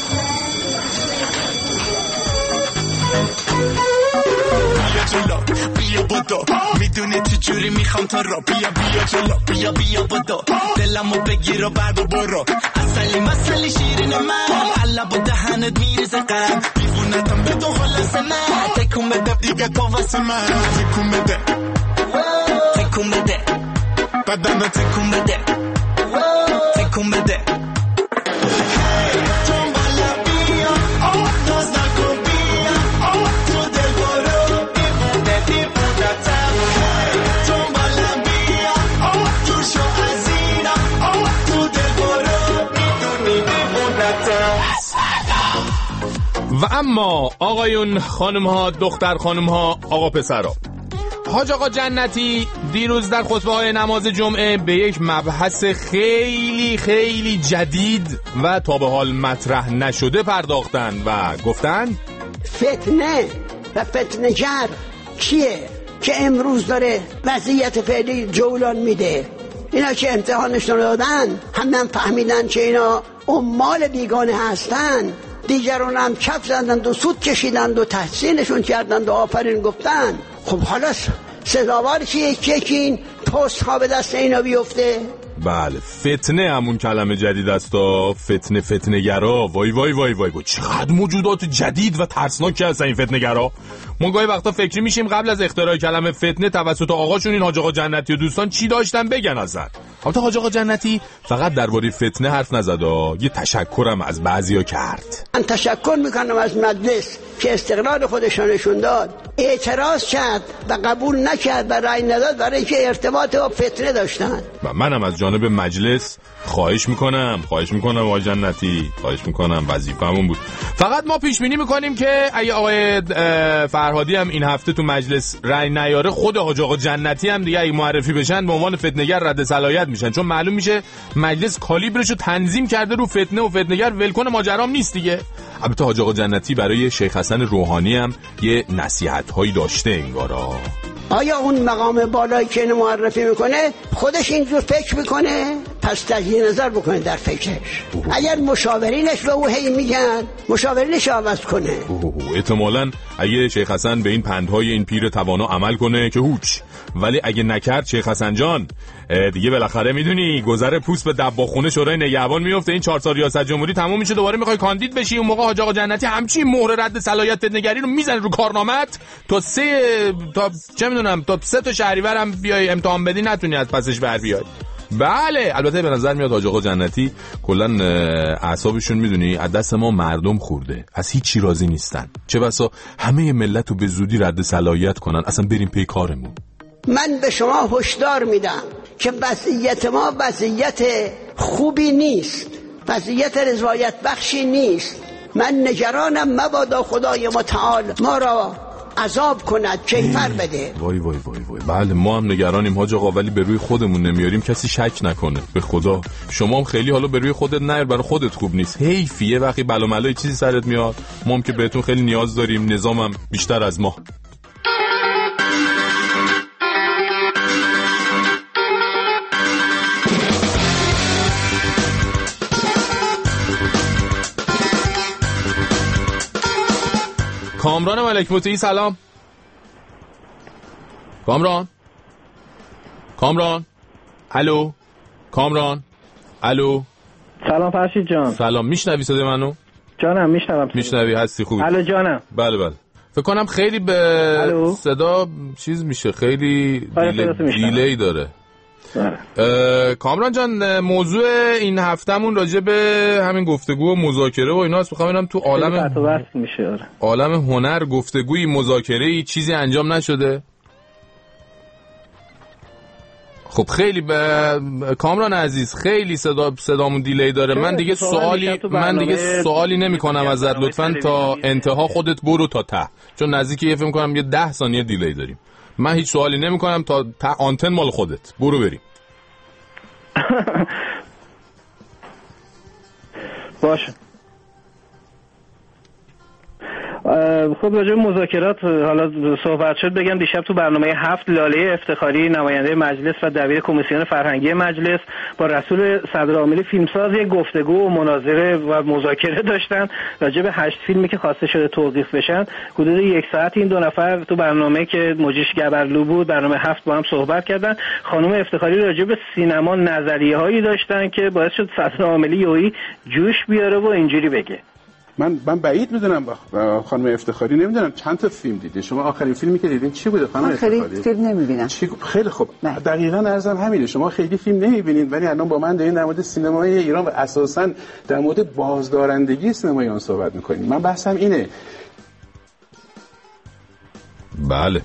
جلو بیا بودو میدونی چجوری میخوام تو رو، بیا بیا جلو بیا بیا بودو دلمو بگیر و بعد برو، اصلی مسئلی شیرین من علب و دهنت میریزه قم، بیفونتم به دو خلاص من تکون بده دیگه تو واسه من، تکون بده تکون بده بدن تکون بده تکون بده و اما آقایون، خانم ها، دختر خانم ها، آقا پسرها، حاج آقا جنتی دیروز در خطبه های نماز جمعه به یک مبحث خیلی خیلی جدید و تا به حال مطرح نشده پرداختن و گفتن فتنه و فتنه‌گر کیه که امروز داره وضعیت فعلی جولان میده. اینا که امتحانشون دادن همین فهمیدن که اینا عمال بیگانه هستن، دیگران هم کف زدند و سود کشیدند و تحسینشون کردند و آفرین گفتن. خب حالا سزاوار چیه که این پست ها به دست اینا بیفته؟ بله، فتنه همون کلمه جدید است. فتنه فتنه گرا. وای وای وای وای وای چقدر موجودات جدید و ترسناک هستن این فتنه گرا. ما گاهی وقتا فکری میشیم قبل از اختراع کلمه فتنه توسط آقاشون این حاج آقا جنتی و دوستان چی داشتن بگن ازن. البته حاج آقا جنتی فقط درباره فتنه حرف نزد، یه تشکرم از بعضیا کرد. من تشکر میکنم از مجلس که استقلال خودشانشون داد، اعتراض کرد و قبول نکرد و رأی نداد برای که ارتباط با فتنه داشتن. و منم از جانب مجلس خواهش میکنم خواهش میکنم آقای جنتی خواهش میکنم وظیفه‌مون بود. فقط ما پیش بینی میکنیم که اگه آقای فرهادی هم این هفته تو مجلس رأی نیاره، خود حاج آقا جنتی هم دیگه اگه معرفی بشن به عنوان فتنه‌گر رد صلاحیت میشن، چون معلوم میشه مجلس کالیبرشو تنظیم کرده رو فتنه و فتنه‌گر ولکن ماجرام نیست دیگه. البته حاج آقا جنتی برای شیخ حسن روحانی هم یه نصیحت‌هایی داشته انگارا. آیا اون مقام بالایی که اینو معرفی میکنه خودش اینجور فکر میکنه؟ پس تجدید نظر بکنه در فکرش. اگر مشاورینش به او هی میگن، مشاورینش عوض کنه. احتمالاً اگه شیخ حسن به این پندهای این پیر توانا عمل کنه که هوچ، ولی اگه نکرد شیخ حسن جان دیگه بالاخره میدونی گذر پوست به دباخونه شورای نگهبان میفته، این چهار سال ریاست جمهوری تموم میشه، دوباره میخوای کاندید بشی، اون موقع حاج آقا جنتی همچین مهر رد صلاحیت نگری رو میزنه رو کارنامت تا سه تا چه میدونم تا سه تا شهریورم بیای امتحان بدی نتونی از پسش بر بیای. بله البته به نظر میاد حاج آقا جنتی کلا اعصابشون میدونی از دست ما مردم خورده، از هیچ چی راضی نیستن، چه بسا همه ملت رو به زودی رد صلاحیت کنن، اصلا بریم پی کارمون. من به شما هشدار میدم که وضعیت ما وضعیت خوبی نیست، وضعیت رضایت بخشی نیست. من نگرانم مبادا خدای متعال ما را عذاب کند، کیفر بده. وای وای وای وای. بله ما هم نگرانیم حاج آقا، ولی به روی خودمون نمیاریم کسی شک نکنه. به خدا شما هم خیلی حالا به روی خودت نیار، برای خودت خوب نیست. حیفیه وقتی بلا ملای چیزی سرت میاد، ما هم که بهتون خیلی نیاز داریم، نظامم بیشتر از ما. کامران ملک موتی سلام. کامران کامران الو کامران الو. سلام فرشید جان. سلام، میشنوی صدای منو؟ جانم میشنوم. میشنوی هستی خوبی؟ الو جانم. بله بله فکر کنم خیلی به الو. صدا چیز میشه، خیلی دیلی, دیلی داره. کامران جان موضوع این هفتمون راجع به همین گفتگو و مذاکره و اینا است. میخوام ببینم تو عالم میشه عالم هنر گفتگوی مذاکره‌ای چیزی انجام نشده؟ خب خیلی به کامران عزیز خیلی صدا صدامون دیلی داره. من دیگه سوالی من دیگه سوالی نمی‌کنم ازت، لطفاً تا انتها خودت برو تا ته، چون نزدیکی فکر می‌کنم یه ده ثانیه دیلی داریم. من هیچ سوالی نمی‌کنم تا ته، آنتن مال خودت، برو بریم. باشه. خب راجع به مذاکرات حالا صحبت شد. بگم دیشب تو برنامه هفت لاله افتخاری نماینده مجلس و دبیر کمیسیون فرهنگی مجلس با رسول صدرعاملی فیلمساز یک گفتگو و مناظره و مذاکره داشتن راجع به هشت فیلمی که خواسته شده توقیف بشن. حدود یک ساعت این دو نفر تو برنامه که مجریش گبرلو بود برنامه هفت با هم صحبت کردن. خانم افتخاری راجع به سینما نظریه‌هایی داشتن که باعث شد صدرعاملی یویی جوش بیاره و اینجوری بگه. من من بعید میدونم خانم افتخاری، نمیدونم چند تا فیلم دیدی شما؟ آخرین فیلمی که دیدین چی بوده خانم افتخاری؟ خیلی فیلم نمیبینم. چی؟ خیلی خوب. دقیقاً عرضم همینه، شما خیلی فیلم نمیبینید ولی الان با من دارین در مورد سینمای ایران و اساساً در مورد بازدارندگی سینمای ایران صحبت میکنید. من بحثم اینه. بله.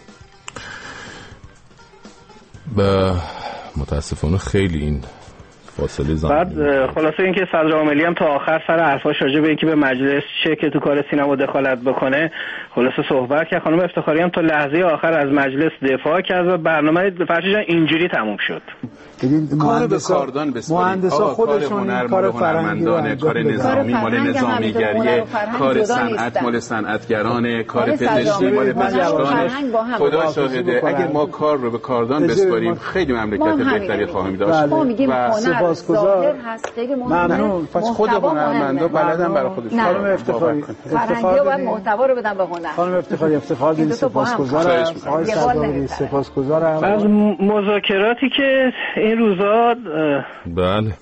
با متاسفانه خیلی این فاصله زمان. بعد خلاصه اینکه صدرعاملی هم تا آخر سر حرفاش راجع به اینکه به مجلس چه که تو کار سینما دخالت بکنه خلاصه صحبت کرد. خانم افتخاری هم تا لحظه آخر از مجلس دفاع کرد و برنامه فرشید اینجوری تموم شد. کار به کاردان بسپارید. مهندسا خودشون کار فرهنگی، کار نظامی مال نظامیگریه، کار صنعت مال صنعتگرانه، کار پزشکی مال پزشکانه. خدا شاهده اگه ما کار رو به کاردان بسپاریم خیلی مملکت بهتری خواهیم داشت. و سپاسگزار ممنون. پس خود هنرمندا بلدن برای خودشون. خانم افتخاری فرهنگی‌ها باید محتوا رو بدن به هنر. خانم افتخاری افتخار دین، سپاسگزارم. آقای صدرعاملی سپاسگزارم. از مذاکراتی که این روزا بله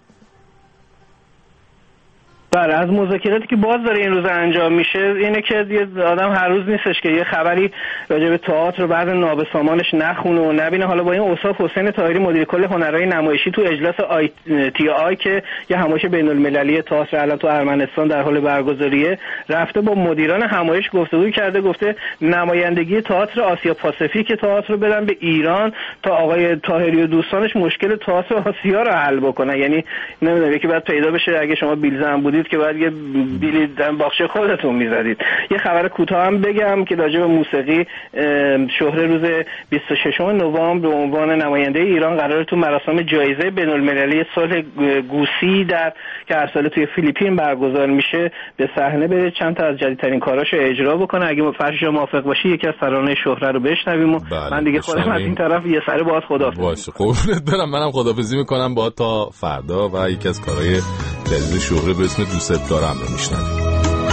بله از مذاکراتی که باز داره این روز انجام میشه اینه که یه آدم هر روز نیستش که یه خبری راجع به تئاتر رو بعد نابسامانش نخونه و نبینه. حالا با این اوصاف حسین طاهری مدیر کل هنرهای نمایشی تو اجلاس آی تی آی که یه همایش بین المللی تئاتر الان تو ارمنستان در حال برگزاریه رفته با مدیران همایش گفتگو کرده، گفته نمایندگی تئاتر آسیا پاسیفیک تئاتر رو بدن به ایران تا آقای طاهری و دوستانش مشکل تئاتر آسیا رو حل بکنن. یعنی نمیدونم یکی بعد پیدا بشه اگه شما بیلزن بودید که بعد یه بیلی در باغچه خودتون میزدید. یه خبر کوتاه هم بگم که راجع به موسیقی شهره روز بیست و ششم نوامبر به عنوان نماینده ایران قراره تو مراسم جایزه بین‌المللی صلح گوسی در که هر ساله توی فیلیپین برگزار میشه به صحنه بره چند تا از جدیدترین کاراشو اجرا بکنه. اگه فرشش موافق باشی یکی از ترانه شهره رو بشنویم و بله. من دیگه خودم از این طرف یه سره باهات خداحافظی. باشه قربونت برم، منم خداحافظی میکنم با تا فردا و یکی از کارهای جدید شهره به اسم دوست دارم رو میشنویم.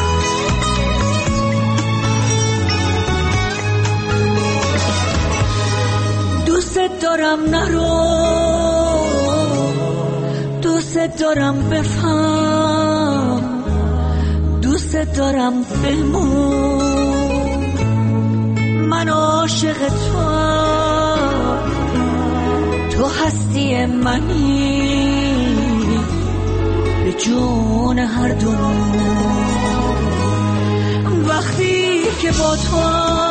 دوست دارم نرو، دوست دارم بفهم، دوست دارم بمون، من عاشق تو، تو هستی منی به جون هر دو. وقتی که با تو،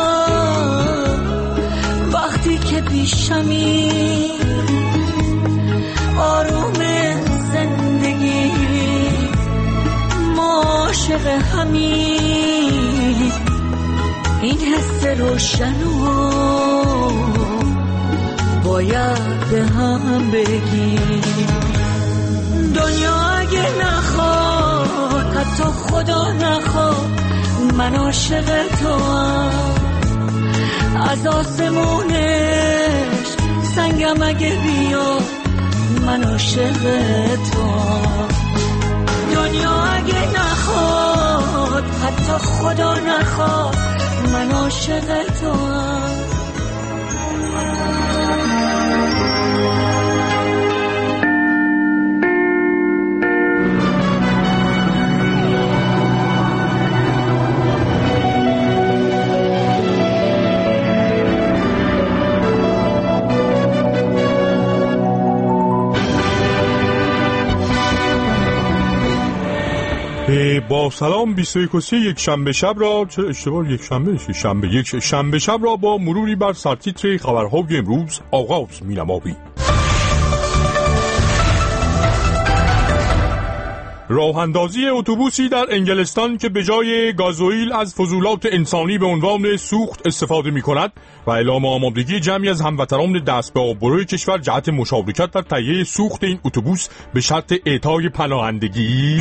وقتی که پیشمی، آروم زندگی ما عاشق همی، این حس روشنو باید به هم بگیم. دنیا اگه نخواد، حتی خدا نخواد، من عاشق تو هم. از آسمونش سنگم اگه بیاد، من عاشق تو هم. دنیا اگه نخواد، حتی خدا نخواد، من عاشق تو هم. با سلام بیست و یک و سی یک شنبه شب را، چه اشتباه یک شنبه شنبه یک شنبه شب را با مروری بر سرتیتر خبرهای امروز آغاز می‌نماییم. راه اندازی اتوبوسی در انگلستان که به جای گازوئیل از فضولات انسانی به عنوان سوخت استفاده می‌کند و اعلام آمادگی جمعی از هموطنان دست به آبروی کشور جهت مشارکت در تهیه سوخت این اتوبوس به شرط اعطای پناهندگی.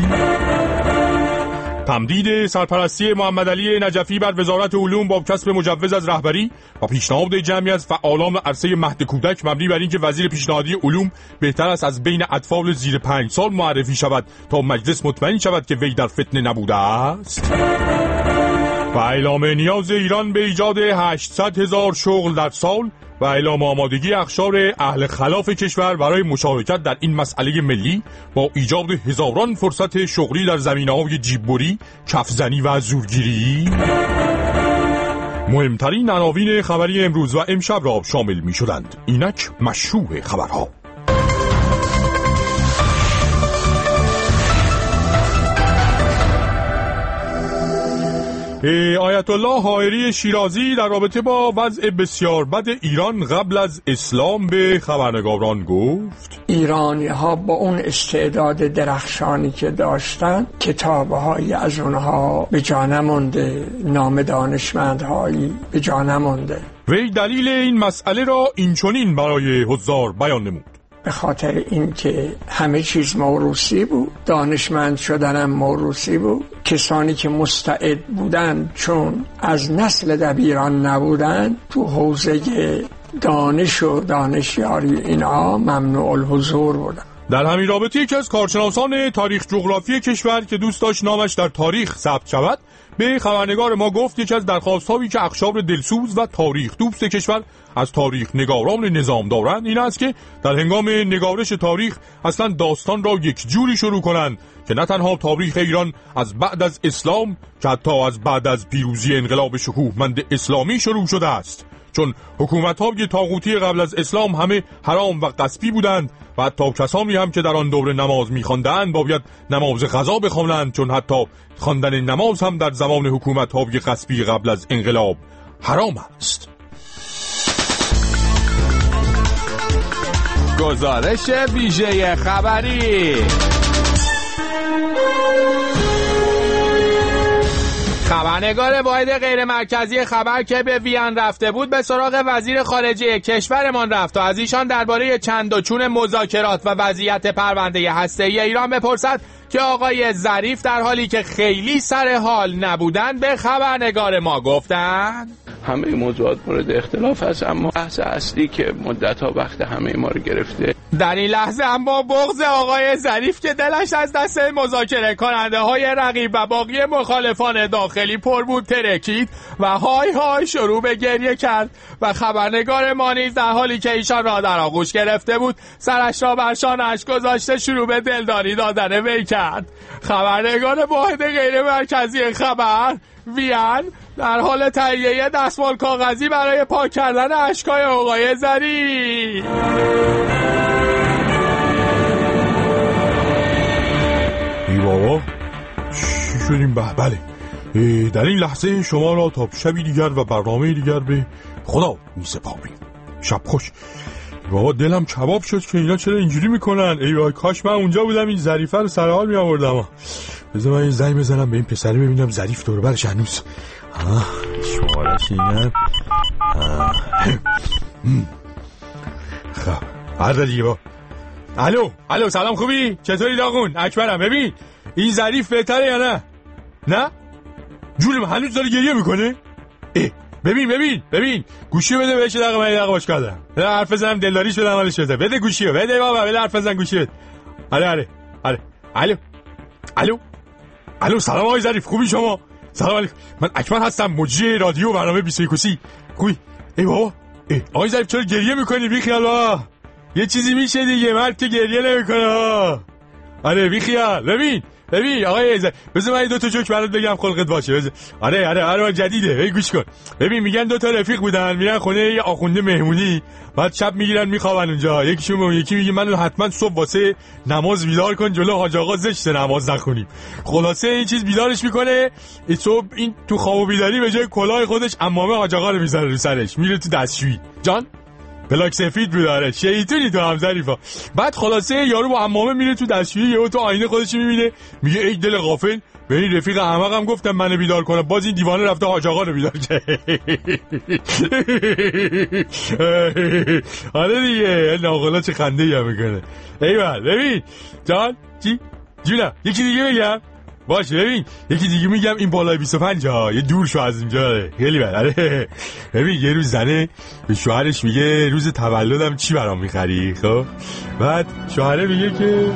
تمدید سرپرستی محمد علی نجفی بر وزارت علوم با کسب مجوز از رهبری و پیشنهاد جمعی از فعالان عرصه مهد کودک مبنی بر اینکه وزیر پیشنهادی علوم بهتر است از بین اطفال زیر پنج سال معرفی شود تا مجلس مطمئن شود که وی در فتنه نبوده است. و اعلام نیاز ایران به ایجاد هشتصد هزار شغل در سال و اعلام آمادگی اقشار اهل خلاف کشور برای مشارکت در این مسئله ملی با ایجاد هزاران فرصت شغلی در زمینه‌های جیببری، کفزنی و زورگیری. مهمترین عناوین خبری امروز و امشب را شامل می شدند. اینک مشروع خبرها. آیت الله حائری شیرازی در رابطه با وضع بسیار بد ایران قبل از اسلام به خبرنگاران گفت: ایرانی ها با اون استعداد درخشانی که داشتن، کتابهایی از اونها به جا نمونده، نام دانشمندهایی به جا نمونده. وی دلیل این مسئله را اینچنین برای حضار بیان نمود: به خاطر اینکه همه چیز موروثی بود، دانشمند شدنم موروثی بود، کسانی که مستعد بودند چون از نسل دبیران نبودند تو حوزه دانش و دانشیاری اینها ممنوع الحضور بودند. در همین رابطه یکی از کارشناسان تاریخ جغرافی کشور که دوست داشت نامش در تاریخ ثبت شود به خبرنگار ما گفت یکی از درخواست‌هایی که اقشار دلسوز و تاریخ دوست کشور از تاریخ نگاران نظام دارند این است که در هنگام نگارش تاریخ اصلا داستان را یک جوری شروع کنند که نه تنها تاریخ ایران از بعد از اسلام که حتی از بعد از پیروزی انقلاب شکوهمند اسلامی شروع شده است، چون حکومت‌های طاغوتی قبل از اسلام همه حرام و غصبی بودند و حتی کسانی هم که در آن دوره نماز می‌خواندند باید نماز قضا بخوانند، چون حتی خواندن نماز هم در زمان حکومت‌های غصبی قبل از انقلاب حرام است. گزارش ویژه خبری. خبرنگار واحد غیر مرکزی خبر که به وین رفته بود به سراغ وزیر خارجه کشورمان رفت تا از ایشان درباره چند و چون مذاکرات و وضعیت پرونده هسته‌ای ایران بپرسد که آقای ظریف در حالی که خیلی سر حال نبودند به خبرنگار ما گفتند همه موضوعات مورد اختلاف هست، اما بحث اصلی که مدت‌ها وقت همه ما رو گرفته در این لحظه اما بغض آقای ظریف که دلش از دست مذاکره کننده های رقیب و باقی مخالفان داخلی پر بود ترکید و های های شروع به گریه کرد و خبرنگار ما نیز در حالی که ایشان را در آغوش گرفته بود سرش را بر شانه‌اش گذاشته شروع به دلداری دادن وی کرد. خبرنگار واحد غیر مرکزی خبر وین در حال تهیه دستمال کاغذی برای پاک کردن اشک‌های آقای ظریف. بابا چی شدیم؟ بله در این لحظه شما را تا شبی دیگر و برنامه دیگر به خدا می سپاریم. شب خوش. بابا دلم کباب شد که اینا چرا اینجوری میکنن. ای وای کاش من اونجا بودم این ظریفه رو سر حال می آوردم. بذار من این زنگ بزنم به این پسری ببینم ظریف دور برش هنوز. آه شمارش اینم. خب برده دیگه با. الو الو سلام خوبی؟ چطوری داغون؟ اکبرم. ببین این ظریف بهتره یا نه؟ نه؟ جونم هنوز داره گریه میکنه؟ اه ببین ببین ببین گوشی بده بهش دقیقه من دقیقه باش کردم. بده حرف بزنم دلداریش بدم حالش بده. بده گوشیو بده بابا بده حرف بزن گوشی بده. آره آره آره الو الو الو سلام آقای ظریف خوبی شما؟ سلام علیکم من اکبر هستم مجری رادیو برنامه بیست و یک سی. خوبی؟ ای بابا ای آقای ظریف چرا گریه میکنی؟ بی خیال بابا یه چیزی میشه دیگه مرد که گریه نمیکنه ها. آره بی خیال. ببین ببین آقای ظریف بذار من دو تا جوک برات بگم خلقت باشه. بذار آره آره آره جدیده. ای گوش کن. ببین میگن دو تا رفیق بودن میرن خونه یه آخونده مهمونی بعد شب میگیرن میخوابن اونجا. یکیشون اون یکی میگه منو حتما صبح واسه نماز بیدار کن جلو حاج آقا زشت نماز نخونیم. خلاصه این چیز بیدارش میکنه. این صبح این تو خواب و بیداری به جای کلاه خودش عمامه حاج آقا رو میذاره رو سرش میره تو دستشویی. جان بلاک سفید بود. آره شیطونی تو هم ظریفا. بعد خلاصه یارو با عمامه میره تو دستشویی یهو تو آینه خودش میبینه میگه ای دل غافل به این رفیق احمقم گفتم منو بیدار کنه باز این دیوانه رفته حاج آقا رو بیدار کرده. آره دیگه ناقلا چه خنده‌ای هم میکنه. ایول ببین جان چی جونم یکی دیگه بگم باشه. ببین یکی دیگه میگم این بالای بیست و پنج ها یه دور شو از اینجا خیلی بد. آره ببین یه روز زنه به شوهرش میگه روز تولدم چی برام میخری؟ خب بعد شوهره میگه که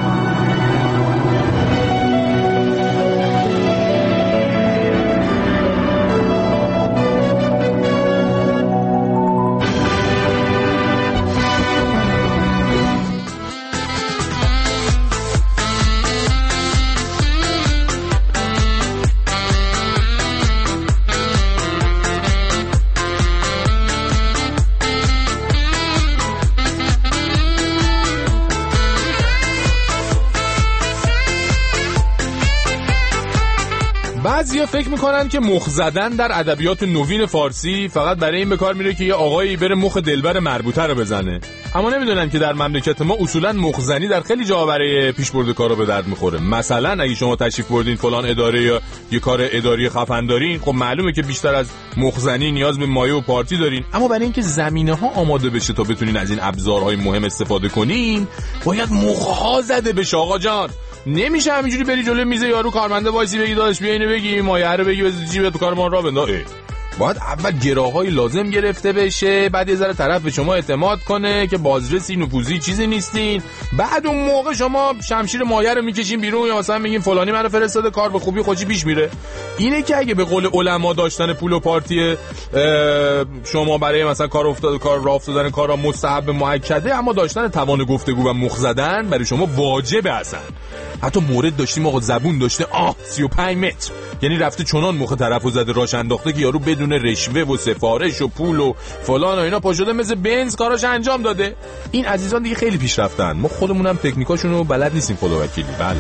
بعضیا فکر میکنن که مخ زدن در ادبیات نوین فارسی فقط برای این به کار میره که یه آقایی بره مخ دلبر مربوطه رو بزنه، اما نمیدونن که در مملکت ما اصولا مخ زنی در خیلی جاها برای پیشبرد کارا به درد میخوره. مثلا اگه شما تشریف بردین فلان اداره یا یه کار اداری خفن دارین، خب معلومه که بیشتر از مخ زنی نیاز به مایه و پارتی دارین، اما برای اینکه زمینه ها آماده بشه تا بتونین از این ابزارهای مهم استفاده کنین باید مخ ها زده بشه. آقا جان نمیشه همینجوری بری جلوی میز یارو کارمنده وایسی بگی داداش بیا اینو بگی مایه رو بگی بزنی جیبت کارمان را بنده. باید اول گراهای لازم گرفته بشه، بعد یه ذره طرف به شما اعتماد کنه که بازرسی نفوذی چیزی نیستین، بعد اون موقع شما شمشیر مایه رو میکشین بیرون یا مثلا میگین فلانی منو فرستاده کار به خوبی خوشی پیش میره. اینه که اگه به قول علما داشتن پول و پارتی شما برای مثلا کار افتاده کار راه افتادن کارا مستحب مؤکده، اما داشتن توان گفتگو و مخ زدن برای شما واجبه. اصلا حتی مورد داشتیم آقا زبون داشته آه سی و پنج متر، یعنی رفته چنان مخ طرفو زده راش انداخته که یارو بدون رشوه و سفارش و پول و فلان و اینا پا شده مثل بنز کاراش انجام داده. این عزیزان دیگه خیلی پیشرفتن، ما خودمونم تکنیکاشونو بلد نیستیم خدا وکیلی. بله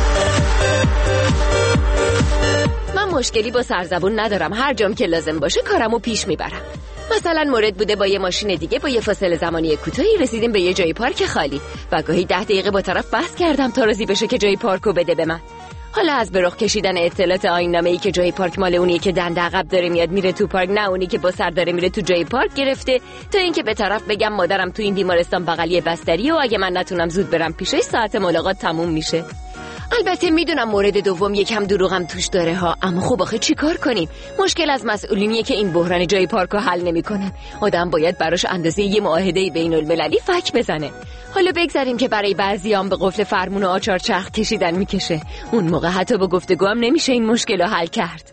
من مشکلی با سرزبون ندارم، هر جام که لازم باشه کارمو پیش میبرم. مثلا مورد بوده با یه ماشین دیگه با یه فاصله زمانی کوتاهی رسیدیم به یه جای پارک خالی و گاهی ده دقیقه با طرف بحث کردم تا راضی بشه که جای پارکو بده به من. حالا از برخ کشیدن اطلاعات آیین‌نامه‌ای که جای پارک مال اونیه که دنده عقب داره میاد میره تو پارک، نه اونی که با سر داره میره تو جای پارک گرفته، تا اینکه به طرف بگم مادرم تو این بیمارستان بغلی بستری و اگه من نتونم زود برم پیشش ساعت ملاقات تموم میشه. البته میدونم مورد دوم یکم دروغم توش داره ها، اما خب آخه چی کار کنیم؟ مشکل از مسئولینیه که این بحران جای پارکو حل نمیکنن. آدم باید براش اندازه یه معاهده بین المللی فک بزنه. حالا بگذاریم که برای بعضیام به قفل فرمون و آچار چرخ کشیدن میکشه، اون موقع حتی با گفتگو هم نمیشه این مشکل رو حل کرد.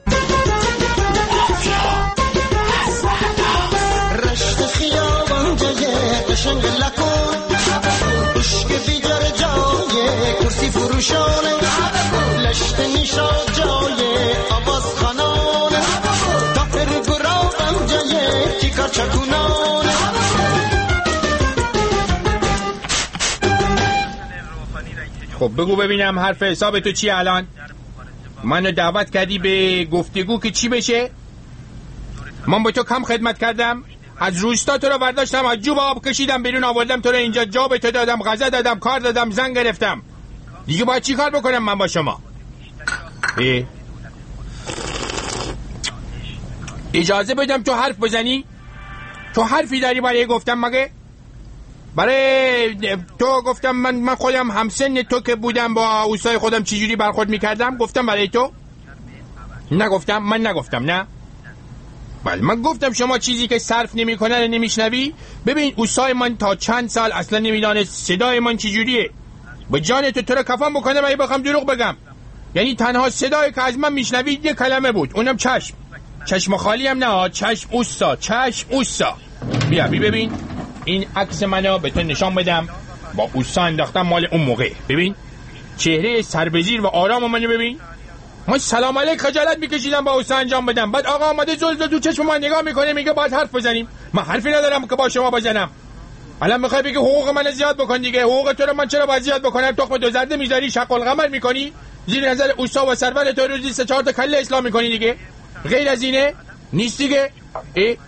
رشت خیابان جای قشنگ لکن عشق بیجار جای کرسی فروشانه لشت نیشا جای آواز خانانه دافر گرابم جای چیکار چکونانه. خب خب بگو ببینم حرف حساب تو چی الان؟ منو دعوت کردی به گفتگو که چی بشه؟ من با تو کم خدمت کردم؟ از روستا تو رو برداشتم، از جوب آب کشیدم بیرون آوردم تو رو اینجا، جا به تو دادم، غذا دادم، کار دادم، زن گرفتم. دیگه باید چی کار بکنم من با شما؟ اه. اجازه بدم تو حرف بزنی؟ تو حرفی داری برای گفتم مگه؟ برای تو گفتم من من خودم همسن تو که بودم با اوستای خودم چجوری برخورد میکردم گفتم برای تو؟ نگفتم؟ من نگفتم نه؟ بله من گفتم شما چیزی که صرف نمیکنه رو نمیشنوی. ببین اوستای من تا چند سال اصلا نمیدانه صدای من چجوریه. به جان تو تو رو کفن بکنم اگه بخوام دروغ بگم. یعنی تنها صدایی که از من میشنوی یه کلمه بود، اونم چشم. چشم خالی هم نه، چشم اوستا، چشم اوستا. بیا بی ببین این عکس منو به تو نشان بدم، با اوستا انداختم مال اون موقع. ببین چهره سربزیر و آرام منو ببین. من سلام علیک خجالت میکشیدم با اوستا انجام بدم، بعد آقا آمده زل زل تو چشم من نگاه میکنه میگه باید حرف بزنیم. من حرفی ندارم که با شما بزنم. الان میخوای بگی حقوق من زیاد بکن دیگه. حقوق تو رو من چرا باید زیاد بکنم؟ تخم دو زرده میذاری، شق القمر میکنی، زیر نظر اوستا و سرور تو روزی سه چهار تا کله اسلام میکنی دیگه. غیر از اینه نیست دیگه. ای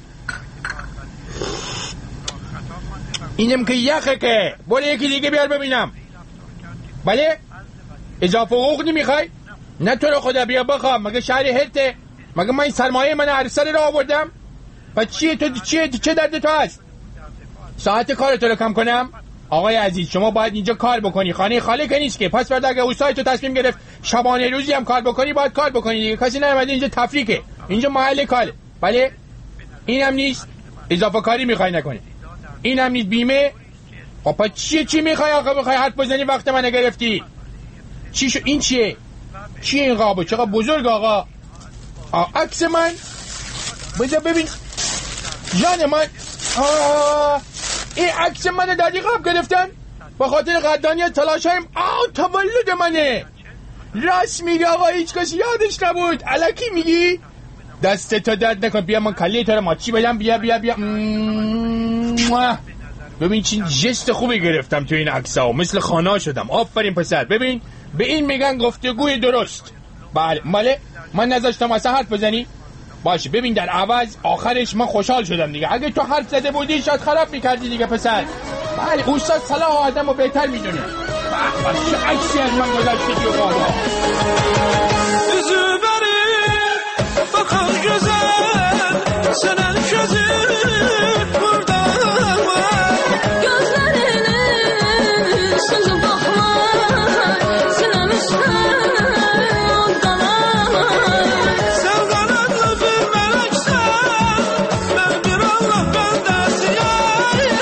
اینم که یخه که برو یکی دیگه بیار ببینم. بله اضافه حقوق نمیخوای؟ نه تو رو خدا بیا بخوام. مگه شهر هرته؟ مگه من این سرمایه من هر سر رو آوردم؟ پس چیه تو چیه چه درد تو هست؟ ساعت کار تو رو کم کنم؟ آقای عزیز شما باید اینجا کار بکنی، خانه خاله که نیست که. پس بعد اگه اوستای تو تصمیم گرفت شبانه روزی هم کار بکنی باید کار بکنی دیگه. کسی نمیاد اینجا تفریکه، اینجا محل کاره. بله اینم نیست اضافه کاری میخوای نکنی، اینم نیست بیمه. خب پس چیه چی میخوای آقا؟ میخوای حرف بزنی وقت من گرفتی؟ چی شو این چیه؟ چیه این قابو؟ چقدر بزرگ آقا. عکس من بذار ببین جان من. آه این عکس منو در این قاب گرفتن با خاطر قدردانی تلاشایم. آه تولد منه. راست میگه آقا، هیچ کسی یادش نبود. الکی میگی؟ دست تو درد نکن. بیا من کله تو رو ماچی بدم. بیا بیا بیا. ببین چین جست خوبی گرفتم تو این عکس‌ها، مثل خانا شدم. آفرین پسر. ببین به این میگن گفتگوی درست. بله بله من نذاشتم اصلا حرف بزنی. باشه ببین در عوض آخرش من خوشحال شدم دیگه. اگه تو حرف زده بودی شاید خراب میکردی دیگه پسر. بله اوستاد صلاح آدم رو بهتر میدونه. چه عکسی از من گذاشتی تو قابا. Üzü beri bakar güzel, senin gözün burada var. Gözlerinin sözü bakmaz, sinem üstten kalamaz. Sen kanatlı bir meleksen, ben bir Allah bendesiyim.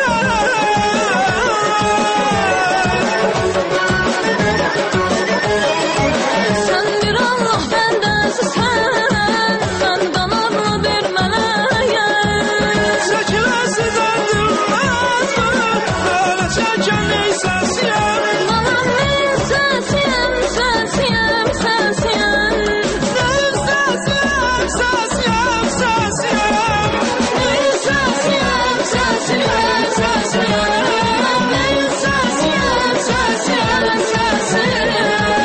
Sen bir Allah bendesisin, sen kanatlı bir meleğim. Çekilesiz öldürmez mi, böyle çeken neysesiyim. Bana neysesiyim, sesiyim, sesiyim. Neysesiyim, sesiyim, sesiyim. Neysesiyim, sesiyim, sesiyim. Neysesiyim, sesiyim, sesiyim.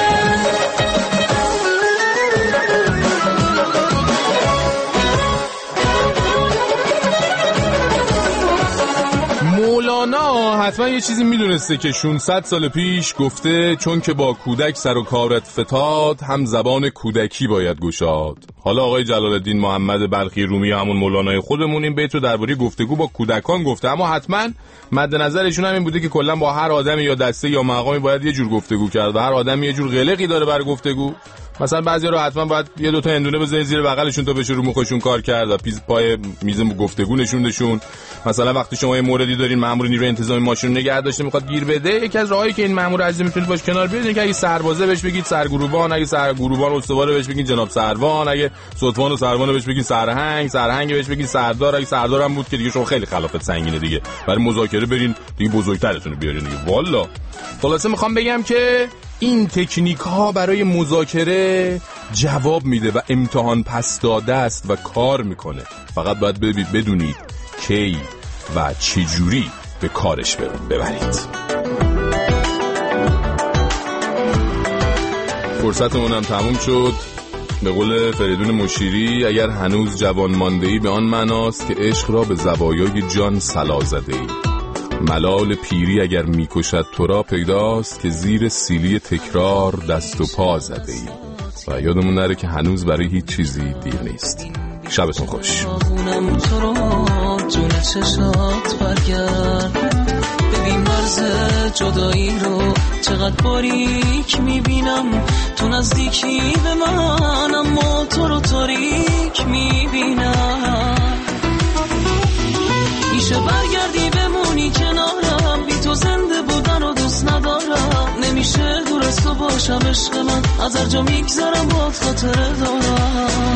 مولانا حتما یه چیزی میدونسته که ششصد سال پیش گفته چون که با کودک سر و کارت فتاد هم زبان کودکی باید گشاد. حالا آقای جلال الدین محمد بلخی رومی همون مولانای خودمون این بیت رو درباره گفتگو با کودکان گفته، اما حتما مد نظرشون هم این بوده که کلا با هر آدمی یا دسته یا مقامی باید یه جور گفتگو کرد و هر آدمی یه جور قلقی داره برای گفتگو. مثلا بعضیا رو حتما باید یه دو تا هندونه بزنید زیر بغلشون تا بشه رو مخشون کار کرد و پیز پای میز گفتگو نشوندشون. مثلا وقتی شما یه موردی دارین مأمور نیروی انتظامی ماشین نگه داشته میخواد گیر بده، یکی از راهایی که این مأمور عزیز میتونید باش کنار بیاد که اگه سربازه بهش بگید سرگروبان، اگه سرگروبان استواره بهش بگید جناب سروان، اگه سلطان و سروان بهش بگید سرهنگ، سرهنگ بهش بگید سردار، اگه سردار هم بود که دیگه شما خیلی خلافت سنگینه دیگه. برای مذاکره برین دیگه بزرگترتون رو بیارین دیگه. والا خلاصه میخوام بگم که این تکنیک ها برای مذاکره جواب میده و امتحان پس داده است و کار میکنه. فقط باید بدونید کی و چجوری به کارش ببرید. فرصتمون هم تموم شد. به قول فریدون مشیری اگر هنوز جوان مانده‌ای به آن معناست که عشق را به زوایای جان صلا زده‌ای. ملال پیری اگر میکشد تو را پیداست که زیر سیلی تکرار دست و پا زده‌ای. و یادمون نره که هنوز برای هیچ چیزی دیر نیست. شبتون خوش. ببین مرز جدایی رو چقدر باریک میبینم، تو نزدیکی به من اما تو رو تاریک میبینم. میشه برگردی بمونی کنارم، بی تو زنده بودن و دوست ندارم. نمیشه دور از تو باشم عشق من، از هر جا میگذرم باید خاطره دارم.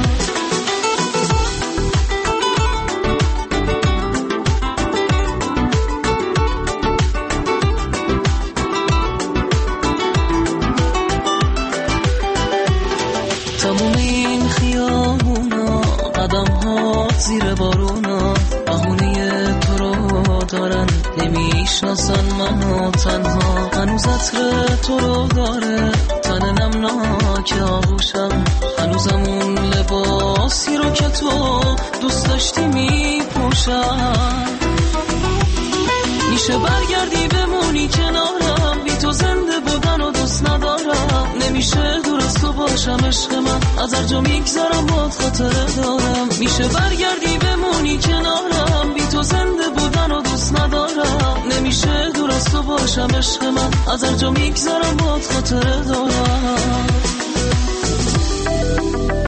زیر بارونا بهونه تو رو دارن، نمیشناسن منو تنها. هنوز عطر تو رو داره تن نمناک آغوشم، هنوزم اون لباسی رو که تو دوست داشتی میپوشم. میشه برگردی بمونی کنارم، بی تو زنده بودن و دوست ندارم. نمیشه دور از تو باشم عشق من، از هر جا میگذرم باید خاطره دارم. میشه برگردی بمونی کنارم، بی تو زنده بودن و دوست ندارم. نمیشه دور از تو باشم عشق من، از هر جا میگذرم باید خاطره دارم.